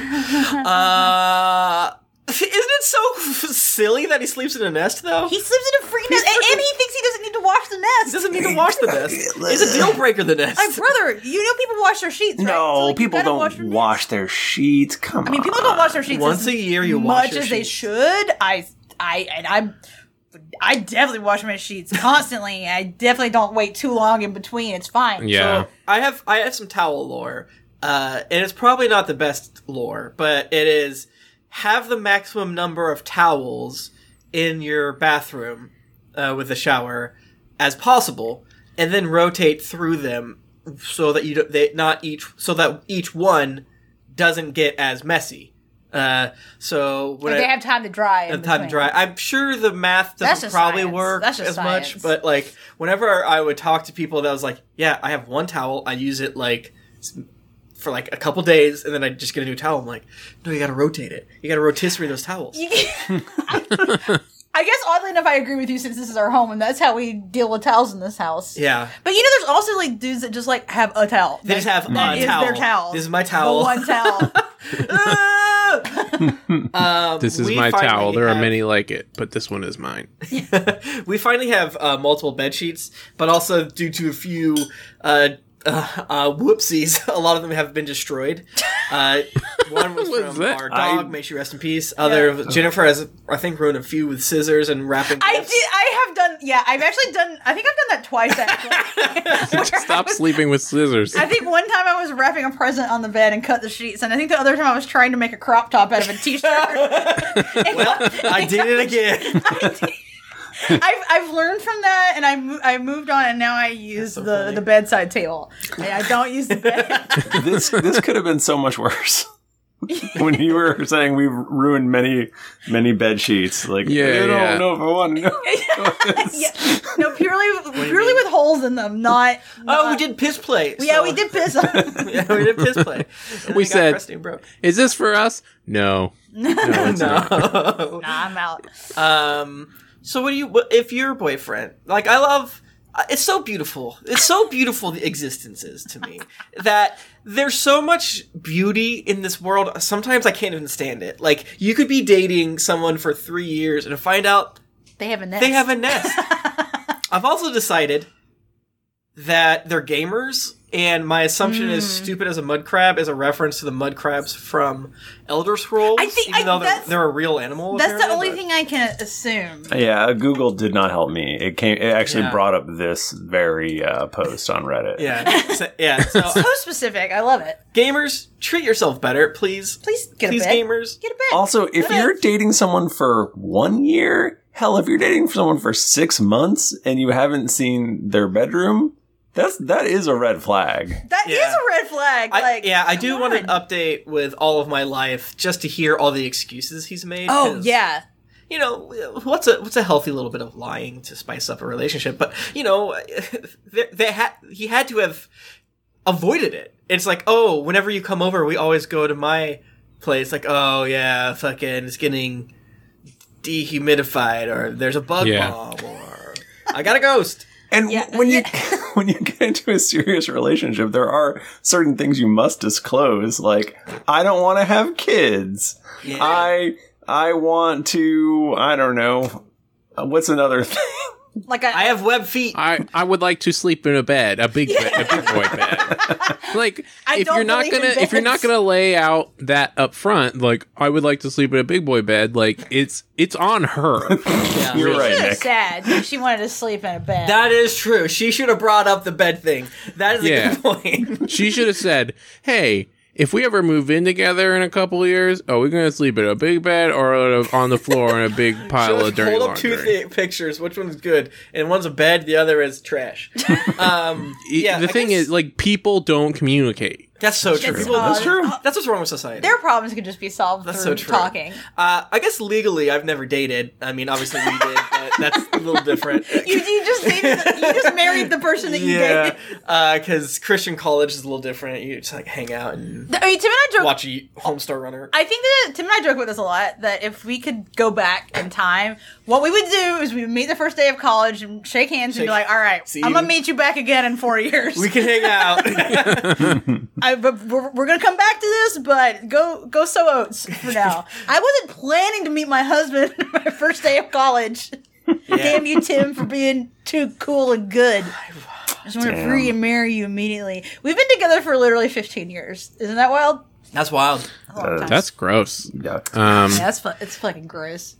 [SPEAKER 5] uh, isn't it so silly that he sleeps in a nest, though?
[SPEAKER 2] He sleeps in a free nest, and, and he thinks he doesn't need to wash the nest.
[SPEAKER 5] He doesn't need to wash the nest. It's a deal breaker, the nest.
[SPEAKER 2] My brother, you know people wash their sheets, right?
[SPEAKER 4] No,
[SPEAKER 2] So, like, you
[SPEAKER 4] people
[SPEAKER 2] gotta
[SPEAKER 4] don't
[SPEAKER 2] wash,
[SPEAKER 4] wash,
[SPEAKER 2] their nest.
[SPEAKER 4] their sheets. Come on.
[SPEAKER 2] I mean, people don't wash their sheets
[SPEAKER 5] Once
[SPEAKER 2] as
[SPEAKER 5] a year, you wash
[SPEAKER 2] much
[SPEAKER 5] your
[SPEAKER 2] as they
[SPEAKER 5] sheets.
[SPEAKER 2] should. I, I, and I, I definitely wash my sheets constantly. I definitely don't wait too long in between. It's fine.
[SPEAKER 3] Yeah.
[SPEAKER 5] So I have I have some towel lore, uh, and it's probably not the best lore, but it is have the maximum number of towels in your bathroom uh, with the shower as possible, and then rotate through them so that you don't, they not each so that each one doesn't get as messy. Uh, so when
[SPEAKER 2] Like, they
[SPEAKER 5] I,
[SPEAKER 2] have time to dry. in
[SPEAKER 5] the time to
[SPEAKER 2] between.
[SPEAKER 5] dry. I'm sure the math
[SPEAKER 2] That's
[SPEAKER 5] doesn't
[SPEAKER 2] just
[SPEAKER 5] probably
[SPEAKER 2] science.
[SPEAKER 5] work
[SPEAKER 2] That's just
[SPEAKER 5] as much,
[SPEAKER 2] science.
[SPEAKER 5] but like whenever I would talk to people that was like, yeah, I have one towel, I use it like s- for like a couple days, and then I just get a new towel. I'm like, no, you got to rotate it. You got to rotisserie those towels.
[SPEAKER 2] I guess oddly enough, I agree with you since this is our home and that's how we deal with towels in this house.
[SPEAKER 5] Yeah,
[SPEAKER 2] But you know, there's also like dudes that just like have a towel.
[SPEAKER 5] they just have
[SPEAKER 2] That
[SPEAKER 5] a
[SPEAKER 2] is
[SPEAKER 5] towel.
[SPEAKER 2] their towel.
[SPEAKER 5] This is my
[SPEAKER 2] The
[SPEAKER 5] towel.
[SPEAKER 2] one towel.
[SPEAKER 5] um,
[SPEAKER 3] This is
[SPEAKER 5] we
[SPEAKER 3] my
[SPEAKER 5] finally
[SPEAKER 3] towel. There are
[SPEAKER 5] have-
[SPEAKER 3] many like it, but this one is mine.
[SPEAKER 5] We finally have uh, multiple bed sheets, but also due to a few uh, uh, uh, whoopsies, a lot of them have been destroyed. Uh, one was
[SPEAKER 3] What's
[SPEAKER 5] from
[SPEAKER 3] that?
[SPEAKER 5] our dog,
[SPEAKER 4] I-
[SPEAKER 5] may she rest in peace. Other Jennifer has, I think, ruined a few with scissors and wrapping.
[SPEAKER 2] I
[SPEAKER 5] gifts.
[SPEAKER 2] did. I have done. Yeah, I've actually done. I think I've done that twice actually. Where I
[SPEAKER 3] Stop
[SPEAKER 2] was-
[SPEAKER 3] sleeping with scissors.
[SPEAKER 2] I think one time I was wrapping a present on the bed and cut the sheets, and I think the other time I was trying to make a crop top out of a t-shirt.
[SPEAKER 5] Well, I did it again.
[SPEAKER 2] I've I've learned from that, and I mo- I moved on, and now I use
[SPEAKER 5] so
[SPEAKER 2] the,
[SPEAKER 5] funny.
[SPEAKER 2] the bedside table. I, I don't use the bed.
[SPEAKER 4] this this could have been so much worse. When you were saying we ruined many many bed sheets, like
[SPEAKER 3] Yeah,
[SPEAKER 4] I don't
[SPEAKER 3] yeah.
[SPEAKER 4] know if I want to know.
[SPEAKER 2] Yeah. No, purely
[SPEAKER 5] do you
[SPEAKER 2] purely
[SPEAKER 5] mean?
[SPEAKER 2] with holes in them, not.
[SPEAKER 5] Oh,
[SPEAKER 2] not-
[SPEAKER 5] we did piss play.
[SPEAKER 2] Yeah,
[SPEAKER 5] so-
[SPEAKER 2] we did piss on them.
[SPEAKER 5] Yeah, we did piss play. And
[SPEAKER 3] We
[SPEAKER 5] it got
[SPEAKER 3] said-
[SPEAKER 5] crusty and broke.
[SPEAKER 3] Is this for us? No. No, it's not.
[SPEAKER 5] No.
[SPEAKER 2] Nah, I'm out.
[SPEAKER 5] Um. So, what do you? what- If your boyfriend, like, I love, uh, it's so beautiful. It's so beautiful, the existence is to me. That there's so much beauty in this world. Sometimes I can't even stand it. Like, you could be dating someone for three years and find out
[SPEAKER 2] They have a nest.
[SPEAKER 5] they have a nest. I've also decided that they're gamers, and my assumption is stupid as a mud crab is a reference to the mud crabs from Elder Scrolls,
[SPEAKER 2] I think-
[SPEAKER 5] even
[SPEAKER 2] I-
[SPEAKER 5] though they're,
[SPEAKER 2] that's-
[SPEAKER 5] they're a real animal.
[SPEAKER 2] That's the
[SPEAKER 5] apparently,
[SPEAKER 2] only
[SPEAKER 5] but-
[SPEAKER 2] thing I can assume.
[SPEAKER 4] Yeah, Google did not help me. It came. It actually
[SPEAKER 5] Yeah.
[SPEAKER 4] brought up this very uh, post on Reddit.
[SPEAKER 5] Yeah, so, yeah. So,
[SPEAKER 2] So specific. I love it.
[SPEAKER 5] gamers, treat yourself better, please.
[SPEAKER 2] Please get
[SPEAKER 5] Please,
[SPEAKER 2] a bed.
[SPEAKER 5] gamers.
[SPEAKER 2] Get a bed.
[SPEAKER 4] Also, if
[SPEAKER 2] Get a
[SPEAKER 4] you're
[SPEAKER 2] bed.
[SPEAKER 4] dating someone for one year, hell, if you're dating someone for six months and you haven't seen their bedroom, that's that is a red flag.
[SPEAKER 2] That is
[SPEAKER 5] Yeah.
[SPEAKER 2] a red flag.
[SPEAKER 5] I,
[SPEAKER 2] like,
[SPEAKER 5] yeah, I
[SPEAKER 2] come
[SPEAKER 5] do want an
[SPEAKER 2] on.
[SPEAKER 5] update with all of my life just to hear all the excuses he's made.
[SPEAKER 2] Oh
[SPEAKER 5] 'cause,
[SPEAKER 2] yeah.
[SPEAKER 5] you know, what's a what's a healthy little bit of lying to spice up a relationship? But you know, they, they had he had to have avoided it. It's like, oh, whenever you come over, we always go to my place. Like, oh yeah, fucking, it's getting dehumidified, or there's a bug
[SPEAKER 3] Yeah.
[SPEAKER 5] bomb, or I got a ghost.
[SPEAKER 4] And
[SPEAKER 2] Yeah.
[SPEAKER 4] when you when you get into a serious relationship, there are certain things you must disclose. Like, I don't want to have kids.
[SPEAKER 5] Yeah.
[SPEAKER 4] I I want to. I don't know. Uh, What's another thing?
[SPEAKER 2] Like I,
[SPEAKER 5] I have web feet.
[SPEAKER 3] I, I would like to sleep in a bed, a big bed, a big boy bed. Like
[SPEAKER 2] I
[SPEAKER 3] if
[SPEAKER 2] don't
[SPEAKER 3] you're not
[SPEAKER 2] believe in
[SPEAKER 3] gonna if you're not
[SPEAKER 2] beds.
[SPEAKER 3] gonna lay out that up front, like I would like to sleep in a big boy bed, like it's it's on her.
[SPEAKER 5] Yeah.
[SPEAKER 4] You're right,
[SPEAKER 2] She was
[SPEAKER 4] Nick.
[SPEAKER 2] sad that she wanted to sleep in a bed.
[SPEAKER 5] That is true. She should have brought up the bed thing. That is a
[SPEAKER 3] Yeah.
[SPEAKER 5] good point.
[SPEAKER 3] She should have said, "Hey, if we ever move in together in a couple of years, are we gonna sleep in a big bed or on the floor in a big pile
[SPEAKER 5] She'll
[SPEAKER 3] of dirty
[SPEAKER 5] hold up two
[SPEAKER 3] laundry?"
[SPEAKER 5] th- pictures. Which one's good? And one's a bed. The other is trash. Um, yeah,
[SPEAKER 3] the
[SPEAKER 5] I
[SPEAKER 3] thing
[SPEAKER 5] guess
[SPEAKER 3] is, like, people don't communicate.
[SPEAKER 5] that's so true.
[SPEAKER 2] That's-
[SPEAKER 5] People-
[SPEAKER 2] uh,
[SPEAKER 5] that's true. That's what's wrong with society.
[SPEAKER 2] Their problems could just be solved
[SPEAKER 5] That's
[SPEAKER 2] through
[SPEAKER 5] so true.
[SPEAKER 2] talking.
[SPEAKER 5] Uh, I guess legally, I've never dated. I mean, obviously we did, but that's a little different.
[SPEAKER 2] You, you just dated the, you just married the person that you
[SPEAKER 5] yeah,
[SPEAKER 2] dated.
[SPEAKER 5] because Christian college is a little different. You just like hang out and
[SPEAKER 2] I mean, Tim and I joke.
[SPEAKER 5] watch a Homestar Runner.
[SPEAKER 2] I think that Tim and I joke about this a lot. That if we could go back in time, what we would do is we would meet the first day of college and shake hands and
[SPEAKER 5] Shake-
[SPEAKER 2] be like, "All right,
[SPEAKER 5] See
[SPEAKER 2] I'm
[SPEAKER 5] you.
[SPEAKER 2] gonna meet you back again in four years.
[SPEAKER 5] We can hang out.
[SPEAKER 2] I, but we're, we're gonna come back to this, but go go sow oats for now." I wasn't planning to meet my husband my first day of college. Damn you, Tim, for being too cool and good. I just want to
[SPEAKER 4] Damn.
[SPEAKER 2] free and marry you immediately. We've been together for literally fifteen years. Isn't that wild?
[SPEAKER 5] That's wild.
[SPEAKER 2] A long time.
[SPEAKER 3] That's gross.
[SPEAKER 4] Yuck.
[SPEAKER 3] Um,
[SPEAKER 2] Yeah, that's fu- it's fucking gross.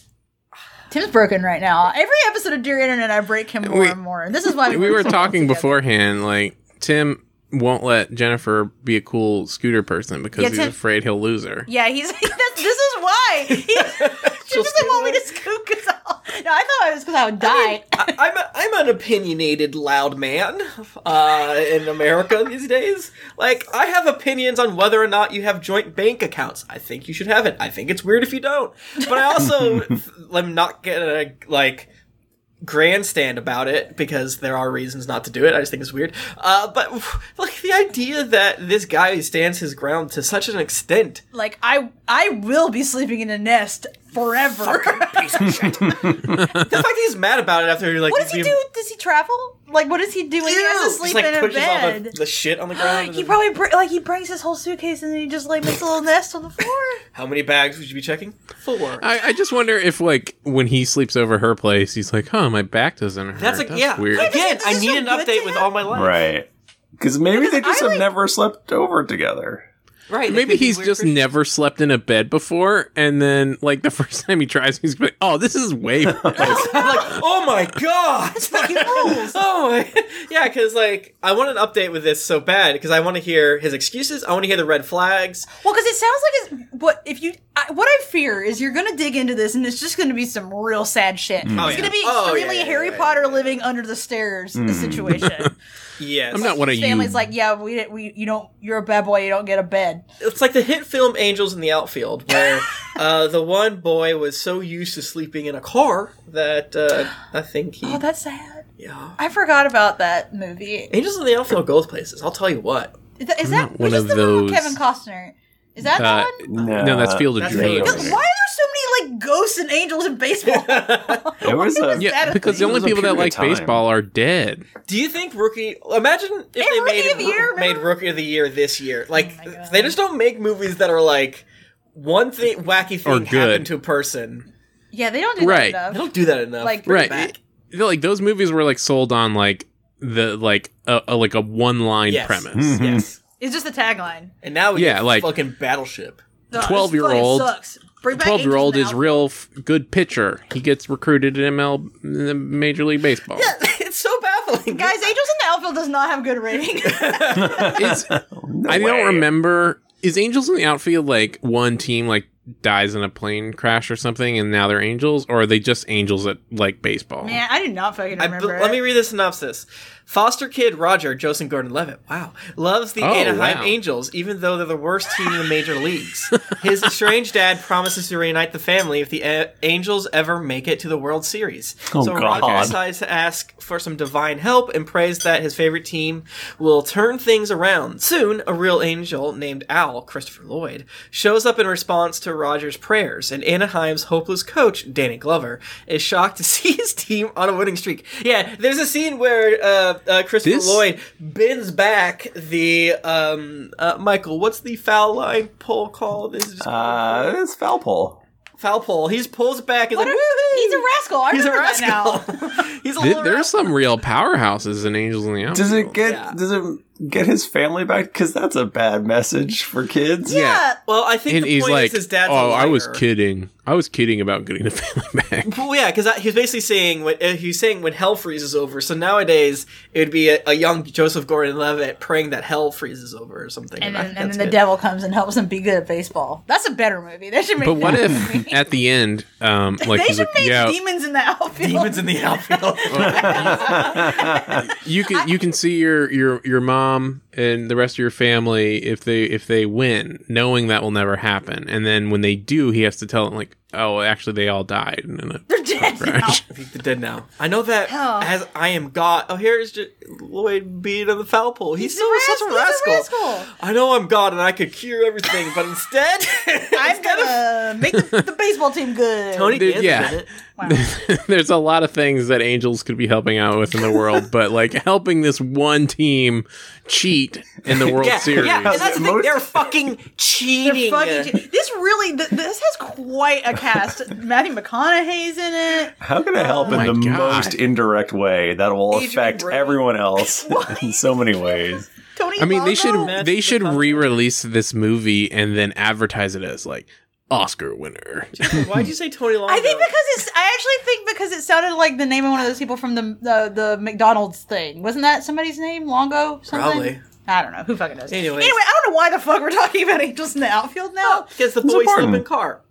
[SPEAKER 2] Tim's broken right now. Every episode of Dear Internet, I break him more
[SPEAKER 3] We-
[SPEAKER 2] and more. And this is why we,
[SPEAKER 3] we
[SPEAKER 2] work
[SPEAKER 3] were
[SPEAKER 2] so well
[SPEAKER 3] talking
[SPEAKER 2] together.
[SPEAKER 3] beforehand, like Tim won't let Jennifer be a cool scooter person because
[SPEAKER 2] Yeah,
[SPEAKER 3] he's
[SPEAKER 2] Tim-
[SPEAKER 3] afraid he'll lose her.
[SPEAKER 2] Yeah, he's. That's, this is why. He, he
[SPEAKER 5] She'll
[SPEAKER 2] doesn't want me to
[SPEAKER 5] scoot
[SPEAKER 2] scoot because no, I thought it was because I would die.
[SPEAKER 5] I, I'm a, I'm an opinionated loud man uh, in America these days. Like, I have opinions on whether or not you have joint bank accounts. I think you should have it. I think it's weird if you don't. But I also am not gonna like grandstand about it because there are reasons not to do it. I just think it's weird. Uh, but like the idea that this guy stands his ground to such an extent.
[SPEAKER 2] Like I, I will be sleeping in a nest forever.
[SPEAKER 5] Piece of shit. The fact that he's mad about it after like
[SPEAKER 2] What does he
[SPEAKER 5] he's
[SPEAKER 2] do? Does he travel? Like, what does he do when he has to
[SPEAKER 5] Just,
[SPEAKER 2] sleep
[SPEAKER 5] like,
[SPEAKER 2] in a
[SPEAKER 5] pushes all
[SPEAKER 2] bed?
[SPEAKER 5] the, the shit on the ground. and
[SPEAKER 2] He
[SPEAKER 5] then-
[SPEAKER 2] probably br- like he brings his whole suitcase and then he just like makes a little nest on the floor.
[SPEAKER 5] How many bags would you be checking? Four.
[SPEAKER 3] I, I just wonder if, like, when he sleeps over her place, he's like, "Huh, my back doesn't hurt."
[SPEAKER 5] That's like yeah.
[SPEAKER 3] weird.
[SPEAKER 5] Again,
[SPEAKER 2] This
[SPEAKER 5] I
[SPEAKER 2] is
[SPEAKER 5] need
[SPEAKER 2] so
[SPEAKER 5] an
[SPEAKER 2] good
[SPEAKER 5] update
[SPEAKER 2] to
[SPEAKER 5] with
[SPEAKER 2] him.
[SPEAKER 5] all my life.
[SPEAKER 4] Right. Because maybe they just
[SPEAKER 2] I
[SPEAKER 4] have
[SPEAKER 2] like-
[SPEAKER 4] never slept over together.
[SPEAKER 5] Right.
[SPEAKER 3] Maybe he's just never slept in a bed before, and then, like, the first time he tries, he's like, "Oh, this is way better."
[SPEAKER 5] I'm like, oh my god!
[SPEAKER 2] Fucking rules.
[SPEAKER 5] Oh my, yeah, because like I want an update with this so bad because I want to hear his excuses. I want to hear the red flags.
[SPEAKER 2] Well, because it sounds like it's what if you. I, what I fear is you're gonna dig into this and it's just gonna be some real sad shit.
[SPEAKER 5] Oh,
[SPEAKER 2] it's
[SPEAKER 5] yeah.
[SPEAKER 2] gonna be
[SPEAKER 5] Oh,
[SPEAKER 2] extremely
[SPEAKER 5] yeah, yeah,
[SPEAKER 2] Harry
[SPEAKER 5] yeah,
[SPEAKER 2] Potter
[SPEAKER 5] yeah.
[SPEAKER 2] living under the stairs situation.
[SPEAKER 5] Yes,
[SPEAKER 3] I'm not one of
[SPEAKER 2] His
[SPEAKER 3] you.
[SPEAKER 2] family's like, yeah, we we you don't. You're a bad boy. You don't get a bed.
[SPEAKER 5] It's like the hit film Angels in the Outfield, where uh, the one boy was so used to sleeping in a car that uh, I think he.
[SPEAKER 2] Oh, that's sad.
[SPEAKER 5] yeah.
[SPEAKER 2] I forgot about that movie.
[SPEAKER 5] Angels in the Outfield goes places. I'll tell you what.
[SPEAKER 2] Is that, is that
[SPEAKER 3] not
[SPEAKER 2] which
[SPEAKER 3] one
[SPEAKER 2] is
[SPEAKER 3] of
[SPEAKER 2] the one with
[SPEAKER 3] those.
[SPEAKER 2] Kevin Costner? Is that
[SPEAKER 3] Uh,
[SPEAKER 2] the one?
[SPEAKER 4] No,
[SPEAKER 3] no, that's Field of
[SPEAKER 5] That's
[SPEAKER 3] Dreams.
[SPEAKER 5] Field of
[SPEAKER 2] Why are there so many like ghosts and angels in baseball?
[SPEAKER 4] It was a
[SPEAKER 2] That
[SPEAKER 3] Yeah,
[SPEAKER 2] is-
[SPEAKER 3] because the
[SPEAKER 4] it
[SPEAKER 3] only
[SPEAKER 4] was a
[SPEAKER 3] people that
[SPEAKER 4] period
[SPEAKER 3] like
[SPEAKER 4] of time.
[SPEAKER 3] baseball are dead.
[SPEAKER 5] Do you think rookie? Imagine if
[SPEAKER 2] Hey,
[SPEAKER 5] they
[SPEAKER 2] Rookie
[SPEAKER 5] made
[SPEAKER 2] of the Year,
[SPEAKER 5] made
[SPEAKER 2] remember?
[SPEAKER 5] rookie of the year this year. Like
[SPEAKER 2] Oh my God.
[SPEAKER 5] they just don't make movies that are like one thing wacky
[SPEAKER 3] Or
[SPEAKER 5] thing
[SPEAKER 3] good.
[SPEAKER 5] happened to a person.
[SPEAKER 2] Yeah, they don't do
[SPEAKER 3] Right.
[SPEAKER 2] that
[SPEAKER 5] They
[SPEAKER 2] enough.
[SPEAKER 5] don't do that enough.
[SPEAKER 2] Like-
[SPEAKER 5] Bring it
[SPEAKER 3] Right.
[SPEAKER 5] back.
[SPEAKER 3] I feel like those movies were like sold on like the like a, a like a one line
[SPEAKER 5] Yes.
[SPEAKER 3] premise.
[SPEAKER 4] Mhm.
[SPEAKER 5] Yes.
[SPEAKER 2] It's just a tagline.
[SPEAKER 5] And now we
[SPEAKER 3] Yeah,
[SPEAKER 5] get
[SPEAKER 3] like-
[SPEAKER 5] fucking Battleship.
[SPEAKER 2] Ugh, this
[SPEAKER 3] twelve-year-old-
[SPEAKER 2] fucking sucks. Bring back
[SPEAKER 3] Twelve year old
[SPEAKER 2] Angels
[SPEAKER 3] is
[SPEAKER 2] in the
[SPEAKER 3] real f- good pitcher. He gets recruited to M L Major League Baseball.
[SPEAKER 5] Yeah, it's so baffling.
[SPEAKER 2] Guys, Angels in the Outfield does not have good rating.
[SPEAKER 3] It's,
[SPEAKER 4] No
[SPEAKER 3] I
[SPEAKER 4] way.
[SPEAKER 3] don't remember. Is Angels in the Outfield like one team like dies in a plane crash or something, and now they're Angels, or are they just Angels at like baseball?
[SPEAKER 2] Man, I do not fucking
[SPEAKER 5] I
[SPEAKER 2] remember.
[SPEAKER 5] be-
[SPEAKER 2] it.
[SPEAKER 5] let me read the synopsis. Foster kid Roger, Joseph Gordon-Levitt, wow, loves the
[SPEAKER 3] Oh,
[SPEAKER 5] Anaheim
[SPEAKER 3] wow.
[SPEAKER 5] Angels, even though they're the worst team in the major leagues. His estranged dad promises to reunite the family if the A- Angels ever make it to the World Series.
[SPEAKER 4] Oh,
[SPEAKER 5] so
[SPEAKER 4] God.
[SPEAKER 5] Roger decides to ask for some divine help and prays that his favorite team will turn things around. Soon, a real angel named Al, Christopher Lloyd, shows up in response to Roger's prayers, and Anaheim's hopeless coach, Danny Glover, is shocked to see his team on a winning streak. Yeah, there's a scene where uh, uh, Christopher
[SPEAKER 3] This-
[SPEAKER 5] Lloyd bends back the um, uh, Michael. What's the foul line pole called? This is just
[SPEAKER 4] Uh, it's foul pole.
[SPEAKER 5] foul pole. He pulls it back. He's
[SPEAKER 2] What
[SPEAKER 5] like,
[SPEAKER 2] are-
[SPEAKER 5] woo!
[SPEAKER 2] he's a rascal. I
[SPEAKER 5] He's a
[SPEAKER 2] remember that
[SPEAKER 5] rascal.
[SPEAKER 2] now.
[SPEAKER 5] He's a
[SPEAKER 3] Th-
[SPEAKER 5] little
[SPEAKER 3] there's
[SPEAKER 5] rascal.
[SPEAKER 3] some real powerhouses in Angels in the Outfield.
[SPEAKER 4] Does it get?
[SPEAKER 5] Yeah.
[SPEAKER 4] Does it get his family back? Because that's a bad message for kids.
[SPEAKER 2] Yeah.
[SPEAKER 5] Well, I think
[SPEAKER 3] And
[SPEAKER 5] the
[SPEAKER 3] he's
[SPEAKER 5] point
[SPEAKER 3] like,
[SPEAKER 5] is his dad's.
[SPEAKER 3] "Oh,
[SPEAKER 5] a
[SPEAKER 3] I was
[SPEAKER 5] liar."
[SPEAKER 3] kidding. I was kidding about getting the family back."
[SPEAKER 5] Well, yeah, because he's basically saying when uh, he's saying when hell freezes over. So nowadays it would be a, a young Joseph Gordon-Levitt praying that hell freezes over or something.
[SPEAKER 2] And
[SPEAKER 5] I
[SPEAKER 2] then,
[SPEAKER 5] think
[SPEAKER 2] and
[SPEAKER 5] that's
[SPEAKER 2] then the
[SPEAKER 5] good.
[SPEAKER 2] devil comes and helps him be good at baseball. That's a better movie. They should make
[SPEAKER 3] But what
[SPEAKER 2] that
[SPEAKER 3] if
[SPEAKER 2] movie.
[SPEAKER 3] at the end, um, like
[SPEAKER 2] They
[SPEAKER 3] he's
[SPEAKER 2] should
[SPEAKER 3] like,
[SPEAKER 2] make
[SPEAKER 3] "Yeah,
[SPEAKER 2] demons in the outfield.
[SPEAKER 5] demons in the outfield.
[SPEAKER 3] you can you can see your your your mom and the rest of your family if they if they win, knowing that will never happen, and then when they do, he has to tell them like, oh, actually they all died in a
[SPEAKER 2] They're dead now.
[SPEAKER 3] crash.
[SPEAKER 5] I think they're dead now. I know that
[SPEAKER 2] Oh.
[SPEAKER 5] as I am God. Oh, here's just Lloyd being on the foul pole. He's,
[SPEAKER 2] He's
[SPEAKER 5] still
[SPEAKER 2] a
[SPEAKER 5] such a
[SPEAKER 2] ras-
[SPEAKER 5] rascal.
[SPEAKER 2] he's a rascal.
[SPEAKER 5] I know I'm God and I could cure everything, but instead,
[SPEAKER 2] I'm
[SPEAKER 5] instead of
[SPEAKER 2] gonna make the, the baseball team good.
[SPEAKER 5] Tony
[SPEAKER 3] Dude,
[SPEAKER 5] Danza's
[SPEAKER 3] yeah.
[SPEAKER 5] in it.
[SPEAKER 2] Wow.
[SPEAKER 3] There's a lot of things that angels could be helping out with in the world, but like helping this one team cheat in the World
[SPEAKER 5] Yeah,
[SPEAKER 3] Series.
[SPEAKER 5] yeah, and that's the thing.
[SPEAKER 4] Most-
[SPEAKER 5] They're fucking
[SPEAKER 2] They're
[SPEAKER 5] cheating.
[SPEAKER 2] fucking. This really. Th- this has quite a cast. Matthew McConaughey's in it.
[SPEAKER 4] How can it help
[SPEAKER 3] Oh my
[SPEAKER 4] in the
[SPEAKER 3] God.
[SPEAKER 4] most indirect way that will
[SPEAKER 5] Adrian
[SPEAKER 4] affect
[SPEAKER 5] Brody.
[SPEAKER 4] everyone else in so many ways?
[SPEAKER 2] Tony.
[SPEAKER 3] I mean, they
[SPEAKER 2] Longo?
[SPEAKER 3] should
[SPEAKER 5] Matthew
[SPEAKER 3] they should
[SPEAKER 5] McConaughey.
[SPEAKER 3] re-release this movie and then advertise it as like Oscar winner.
[SPEAKER 5] Why'd you say Tony Longo?
[SPEAKER 2] I think because it's. I actually think because it sounded like the name of one of those people from the the, the McDonald's thing. Wasn't that somebody's name? Longo. Something?
[SPEAKER 5] Probably.
[SPEAKER 2] I don't know. Who fucking knows?
[SPEAKER 5] Anyways.
[SPEAKER 2] Anyway, I don't know why the fuck we're talking about Angels in the Outfield now.
[SPEAKER 5] Because the
[SPEAKER 4] It's
[SPEAKER 5] boy
[SPEAKER 4] important.
[SPEAKER 5] slipping car.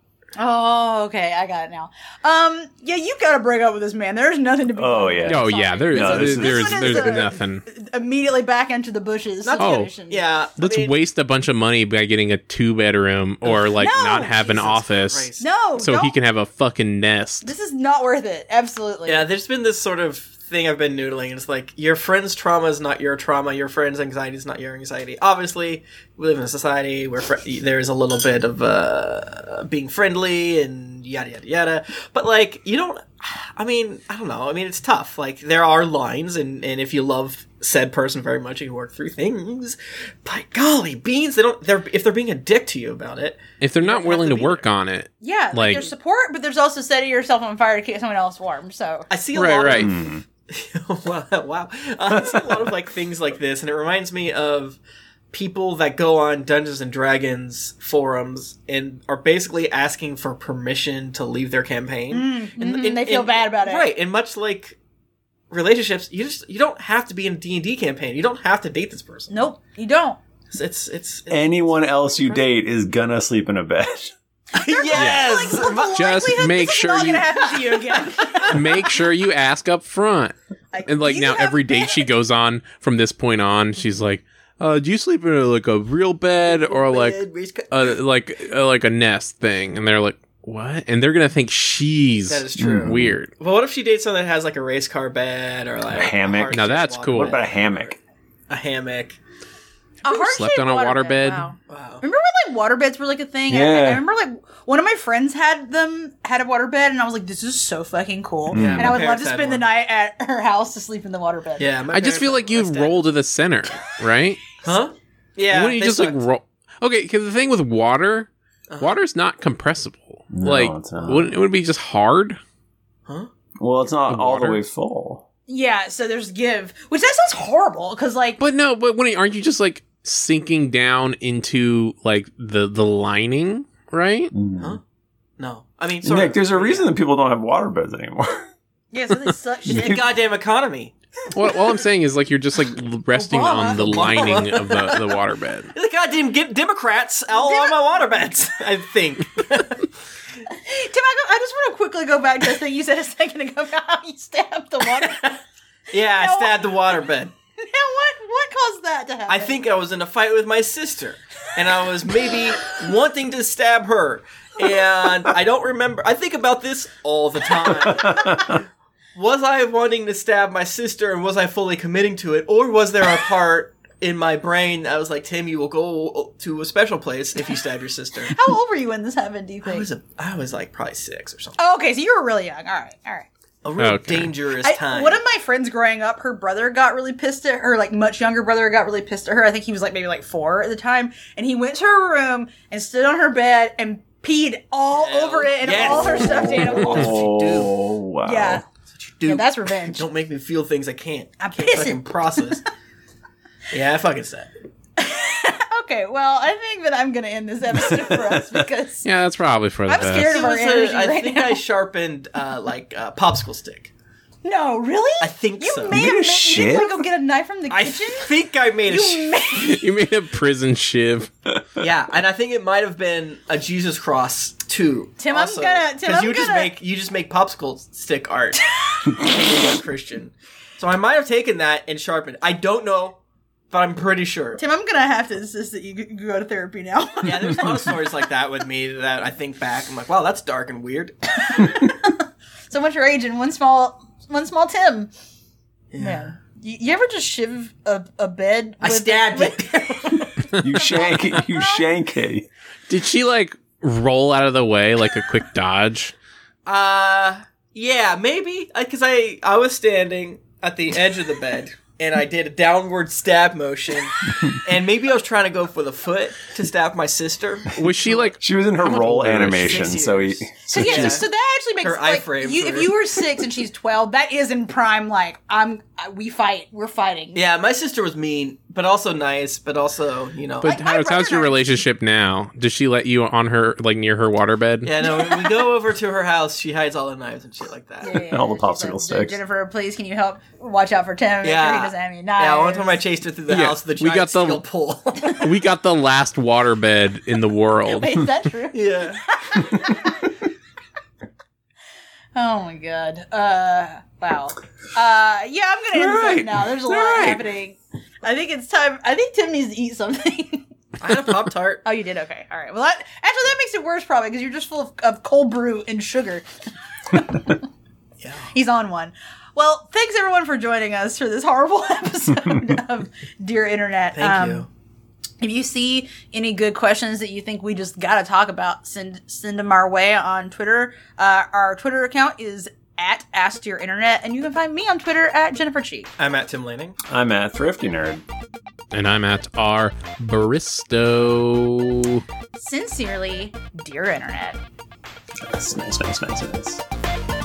[SPEAKER 2] Oh, okay. I got it now. Um, yeah, you gotta break up with this man. There's nothing to be.
[SPEAKER 4] Oh,
[SPEAKER 2] done.
[SPEAKER 4] yeah.
[SPEAKER 3] Oh yeah, there's
[SPEAKER 4] No, this is-
[SPEAKER 3] there's
[SPEAKER 2] This one
[SPEAKER 3] there's
[SPEAKER 2] is, uh,
[SPEAKER 3] nothing.
[SPEAKER 2] Immediately back into the bushes.
[SPEAKER 5] Not-
[SPEAKER 3] Oh,
[SPEAKER 2] situation.
[SPEAKER 5] Yeah.
[SPEAKER 3] Let's
[SPEAKER 5] I mean,
[SPEAKER 3] waste a bunch of money by getting a two bedroom or like
[SPEAKER 2] No!
[SPEAKER 3] not have an
[SPEAKER 5] Jesus
[SPEAKER 3] office
[SPEAKER 5] Christ.
[SPEAKER 2] No,
[SPEAKER 3] so he
[SPEAKER 2] don't-
[SPEAKER 3] can have a fucking nest.
[SPEAKER 2] This is not worth it. Absolutely.
[SPEAKER 5] Yeah, there's been this sort of thing I've been noodling. It's like your friend's trauma is not your trauma. Your friend's anxiety is not your anxiety. Obviously, we live in a society where fr- there's a little bit of uh, being friendly and yada yada yada. But like, you don't. I mean, I don't know. I mean, it's tough. Like, there are lines, and and if you love said person very much, you can work through things. But golly, beans, they don't. They're if they're being a dick to you about it.
[SPEAKER 3] If they're
[SPEAKER 5] You
[SPEAKER 3] not
[SPEAKER 5] don't have
[SPEAKER 3] willing
[SPEAKER 5] to
[SPEAKER 3] to
[SPEAKER 5] be
[SPEAKER 3] work
[SPEAKER 5] there.
[SPEAKER 3] on it,
[SPEAKER 2] Yeah, like,
[SPEAKER 3] Like-
[SPEAKER 2] there's support, but there's also setting yourself on fire to keep someone else warm. So
[SPEAKER 5] I see a
[SPEAKER 3] right,
[SPEAKER 5] lot
[SPEAKER 3] right.
[SPEAKER 5] of
[SPEAKER 4] Hmm.
[SPEAKER 5] wow, wow. Uh, I see a lot of like things like this, and it reminds me of people that go on Dungeons and Dragons forums and are basically asking for permission to leave their campaign.
[SPEAKER 2] Mm,
[SPEAKER 5] And-
[SPEAKER 2] mhm,
[SPEAKER 5] and-
[SPEAKER 2] they feel
[SPEAKER 5] and-
[SPEAKER 2] bad about it.
[SPEAKER 5] right? And much like relationships, you just you don't have to be in a D and D campaign. You don't have to date this person.
[SPEAKER 2] Nope, you don't.
[SPEAKER 5] It's it's, it's, it's
[SPEAKER 4] Anyone else you date is gonna sleep in a bed.
[SPEAKER 5] yes.
[SPEAKER 2] Like,
[SPEAKER 5] My-
[SPEAKER 3] Just
[SPEAKER 2] likelihood
[SPEAKER 3] make
[SPEAKER 2] this is
[SPEAKER 3] sure
[SPEAKER 2] not
[SPEAKER 3] you-
[SPEAKER 2] gonna happen to you again.
[SPEAKER 3] make sure you ask up front.
[SPEAKER 2] Like,
[SPEAKER 3] And like
[SPEAKER 2] you
[SPEAKER 3] now,
[SPEAKER 2] have
[SPEAKER 3] every date she goes on from this point on, she's like, uh, "Do you sleep in a, like a real bed or like
[SPEAKER 5] Bed, race ca-
[SPEAKER 3] a like uh, like a nest thing?" And they're like, "What?" And they're gonna think she's
[SPEAKER 5] That is true.
[SPEAKER 3] weird.
[SPEAKER 5] But what if she dates someone that has like a race car bed or like
[SPEAKER 4] A hammock?
[SPEAKER 5] hard
[SPEAKER 3] Now
[SPEAKER 5] shaped
[SPEAKER 3] that's
[SPEAKER 5] water
[SPEAKER 3] cool.
[SPEAKER 4] What
[SPEAKER 5] bed?
[SPEAKER 4] about a hammock?
[SPEAKER 5] A hammock.
[SPEAKER 2] a heart
[SPEAKER 3] slept on a waterbed?
[SPEAKER 2] Wow.
[SPEAKER 5] Wow.
[SPEAKER 2] Remember when like waterbeds were like a thing.
[SPEAKER 4] Yeah.
[SPEAKER 2] I, I remember like one of my friends had them had a waterbed, and I was like, "This is so fucking cool."
[SPEAKER 5] Yeah,
[SPEAKER 2] and
[SPEAKER 5] my
[SPEAKER 2] I would love
[SPEAKER 5] parents
[SPEAKER 2] to
[SPEAKER 5] had
[SPEAKER 2] spend the
[SPEAKER 5] one.
[SPEAKER 2] night at her house to sleep in the waterbed.
[SPEAKER 5] Yeah, my
[SPEAKER 3] I just
[SPEAKER 5] parents
[SPEAKER 3] feel
[SPEAKER 5] had
[SPEAKER 3] like you
[SPEAKER 5] one. My
[SPEAKER 3] roll to the center, right?
[SPEAKER 5] Huh? Yeah.
[SPEAKER 3] Wouldn't you
[SPEAKER 5] they
[SPEAKER 3] just like
[SPEAKER 5] sucked.
[SPEAKER 3] roll? Okay, because the thing with water,
[SPEAKER 5] Uh-huh.
[SPEAKER 3] water's not compressible.
[SPEAKER 4] No,
[SPEAKER 3] like,
[SPEAKER 4] it's not.
[SPEAKER 3] wouldn't it would be just hard?
[SPEAKER 5] Huh?
[SPEAKER 4] Well, it's not
[SPEAKER 3] The
[SPEAKER 4] all the
[SPEAKER 3] water?
[SPEAKER 4] way full.
[SPEAKER 2] Yeah, so there's give, which that sounds horrible because like
[SPEAKER 3] But no, but when aren't you just like sinking down into like the the lining, right?
[SPEAKER 4] Mm.
[SPEAKER 5] Huh? No. I mean, sort
[SPEAKER 4] Nick,
[SPEAKER 5] of.
[SPEAKER 4] there's a reason that people don't have waterbeds anymore.
[SPEAKER 2] yeah, so they suck
[SPEAKER 5] The
[SPEAKER 2] shit.
[SPEAKER 5] goddamn economy.
[SPEAKER 3] What all I'm saying is like you're just like l- resting
[SPEAKER 2] Obama.
[SPEAKER 3] on the
[SPEAKER 5] Obama.
[SPEAKER 3] lining of the the waterbed.
[SPEAKER 5] The goddamn get Democrats all on my waterbeds, I think.
[SPEAKER 2] Tim, I, go, I just want to quickly go back to the thing you said a second ago about how you stabbed the water. now
[SPEAKER 5] Yeah, I
[SPEAKER 2] No.
[SPEAKER 5] stabbed the waterbed.
[SPEAKER 2] what what caused that to happen?
[SPEAKER 5] I think I was in a fight with my sister, and I was maybe wanting to stab her. And I don't remember. I think about this all the time. Was I wanting to stab my sister, and was I fully committing to it? Or was there a part in my brain that was like, Tim, you will go to a special place if you stab your sister?
[SPEAKER 2] How old were you when this happened? Do you
[SPEAKER 5] I
[SPEAKER 2] think?
[SPEAKER 5] was, a, I was like probably six or something.
[SPEAKER 2] Oh, okay, so you were really young. All right, all right.
[SPEAKER 5] A real
[SPEAKER 3] Okay.
[SPEAKER 5] dangerous
[SPEAKER 2] I,
[SPEAKER 5] time.
[SPEAKER 2] one of my friends growing up, her brother got really pissed at her, like much younger brother got really pissed at her. I think he was like maybe like four at the time, and he went to her room and stood on her bed and peed all
[SPEAKER 5] Hell
[SPEAKER 2] over it and
[SPEAKER 5] yes.
[SPEAKER 2] all her stuffed animals.
[SPEAKER 5] That's what you do.
[SPEAKER 4] Oh, wow.
[SPEAKER 2] Yeah,
[SPEAKER 5] That's what you do.
[SPEAKER 2] yeah, that's revenge.
[SPEAKER 5] Don't make me feel things I can't.
[SPEAKER 2] I'm
[SPEAKER 5] can't
[SPEAKER 2] pissing.
[SPEAKER 5] fucking process. Yeah, I fucking said.
[SPEAKER 2] Okay, well, I think that I'm gonna end this episode for us because
[SPEAKER 3] Yeah, that's probably for the
[SPEAKER 2] I'm
[SPEAKER 3] best.
[SPEAKER 2] scared
[SPEAKER 5] It
[SPEAKER 2] of our
[SPEAKER 5] was a-
[SPEAKER 2] energy
[SPEAKER 5] I
[SPEAKER 2] right
[SPEAKER 5] think
[SPEAKER 2] now.
[SPEAKER 5] I sharpened uh, like a popsicle stick.
[SPEAKER 2] no, really?
[SPEAKER 5] I think
[SPEAKER 2] you
[SPEAKER 5] so.
[SPEAKER 2] made
[SPEAKER 4] You
[SPEAKER 2] a,
[SPEAKER 4] made a
[SPEAKER 2] ma- you
[SPEAKER 4] shiv?
[SPEAKER 2] didn't like go get a knife from the
[SPEAKER 5] I
[SPEAKER 2] kitchen.
[SPEAKER 5] think I made a
[SPEAKER 2] You
[SPEAKER 5] sh-
[SPEAKER 2] made
[SPEAKER 3] You made a prison shiv.
[SPEAKER 5] yeah, and I think it might have been a Jesus cross too.
[SPEAKER 2] Tim, I'm
[SPEAKER 5] also,
[SPEAKER 2] gonna- Tim,
[SPEAKER 5] 'cause
[SPEAKER 2] I'm
[SPEAKER 5] you just
[SPEAKER 2] gonna-
[SPEAKER 5] make you just make popsicle stick art. You're Christian, so I might have taken that and sharpened. I don't know, but I'm pretty sure.
[SPEAKER 2] Tim, I'm gonna have to insist that you g- go to therapy now.
[SPEAKER 5] Yeah, there's a lot of stories like that with me that I think back. I'm like, wow, that's dark and weird.
[SPEAKER 2] So much rage in one small, one small Tim.
[SPEAKER 5] Yeah.
[SPEAKER 2] Man, you, you ever just shiv a, a bed?
[SPEAKER 5] I
[SPEAKER 2] with-
[SPEAKER 5] stabbed
[SPEAKER 2] with-
[SPEAKER 5] it.
[SPEAKER 4] You shank it. You shank it.
[SPEAKER 3] Did she like roll out of the way like a quick dodge?
[SPEAKER 5] Uh, yeah, maybe because I I was standing at the edge of the bed and I did a downward stab motion, and maybe I was trying to go for the foot to stab my sister.
[SPEAKER 3] Was she like
[SPEAKER 4] She was in her
[SPEAKER 3] much
[SPEAKER 4] roll
[SPEAKER 3] older is she?
[SPEAKER 4] animation,
[SPEAKER 5] Six
[SPEAKER 4] so he.
[SPEAKER 5] years.
[SPEAKER 2] So yeah,
[SPEAKER 5] Yeah.
[SPEAKER 2] so that actually makes
[SPEAKER 5] Her
[SPEAKER 2] like
[SPEAKER 5] iframe
[SPEAKER 2] you,
[SPEAKER 5] for-
[SPEAKER 2] if you were six and she's twelve, that is in prime. Like I'm, I, we fight, we're fighting.
[SPEAKER 5] Yeah, my sister was mean, but also nice, but also you know.
[SPEAKER 3] But
[SPEAKER 2] Like, my
[SPEAKER 3] how's, how's your
[SPEAKER 2] brother-
[SPEAKER 3] relationship now? Does she let you on her like near her waterbed?
[SPEAKER 5] yeah, no. When we go over to her house, she hides all the knives and shit like that.
[SPEAKER 2] Yeah, yeah,
[SPEAKER 4] All the
[SPEAKER 2] she's
[SPEAKER 4] popsicle
[SPEAKER 2] like,
[SPEAKER 4] sticks.
[SPEAKER 2] Jennifer, please, can you help watch out for Tim? Make
[SPEAKER 5] Yeah.
[SPEAKER 2] sure he doesn't have any knives.
[SPEAKER 5] Yeah, one time I chased her through the
[SPEAKER 3] Yeah,
[SPEAKER 5] house with a
[SPEAKER 3] we
[SPEAKER 5] giant
[SPEAKER 3] got the-
[SPEAKER 5] steel pole.
[SPEAKER 3] We got the last waterbed in the world.
[SPEAKER 2] Wait, is that true?
[SPEAKER 5] yeah.
[SPEAKER 2] Oh my god. Uh, wow. Uh, yeah, I'm gonna end this
[SPEAKER 4] Alright.
[SPEAKER 2] up now. There's a lot
[SPEAKER 4] Alright.
[SPEAKER 2] happening. I think it's time. I think Tim needs to eat something.
[SPEAKER 5] I had a Pop Tart.
[SPEAKER 2] Oh, you did? Okay. All right. Well, that, actually, that makes it worse probably because you're just full of, of cold brew and sugar.
[SPEAKER 5] Yeah.
[SPEAKER 2] He's on one. Well, thanks everyone for joining us for this horrible episode of Dear Internet.
[SPEAKER 5] Thank
[SPEAKER 2] Um,
[SPEAKER 5] you.
[SPEAKER 2] If you see any good questions that you think we just gotta talk about, send send them our way on Twitter. Uh, our Twitter account is at Ask Dear Internet, and you can find me on Twitter at Jennifer Cheek.
[SPEAKER 5] I'm at Tim Lanning.
[SPEAKER 4] I'm at Thrifty Nerd.
[SPEAKER 3] And I'm at our Baristo.
[SPEAKER 2] Sincerely, Dear Internet.
[SPEAKER 4] Nice, nice, nice, nice, nice.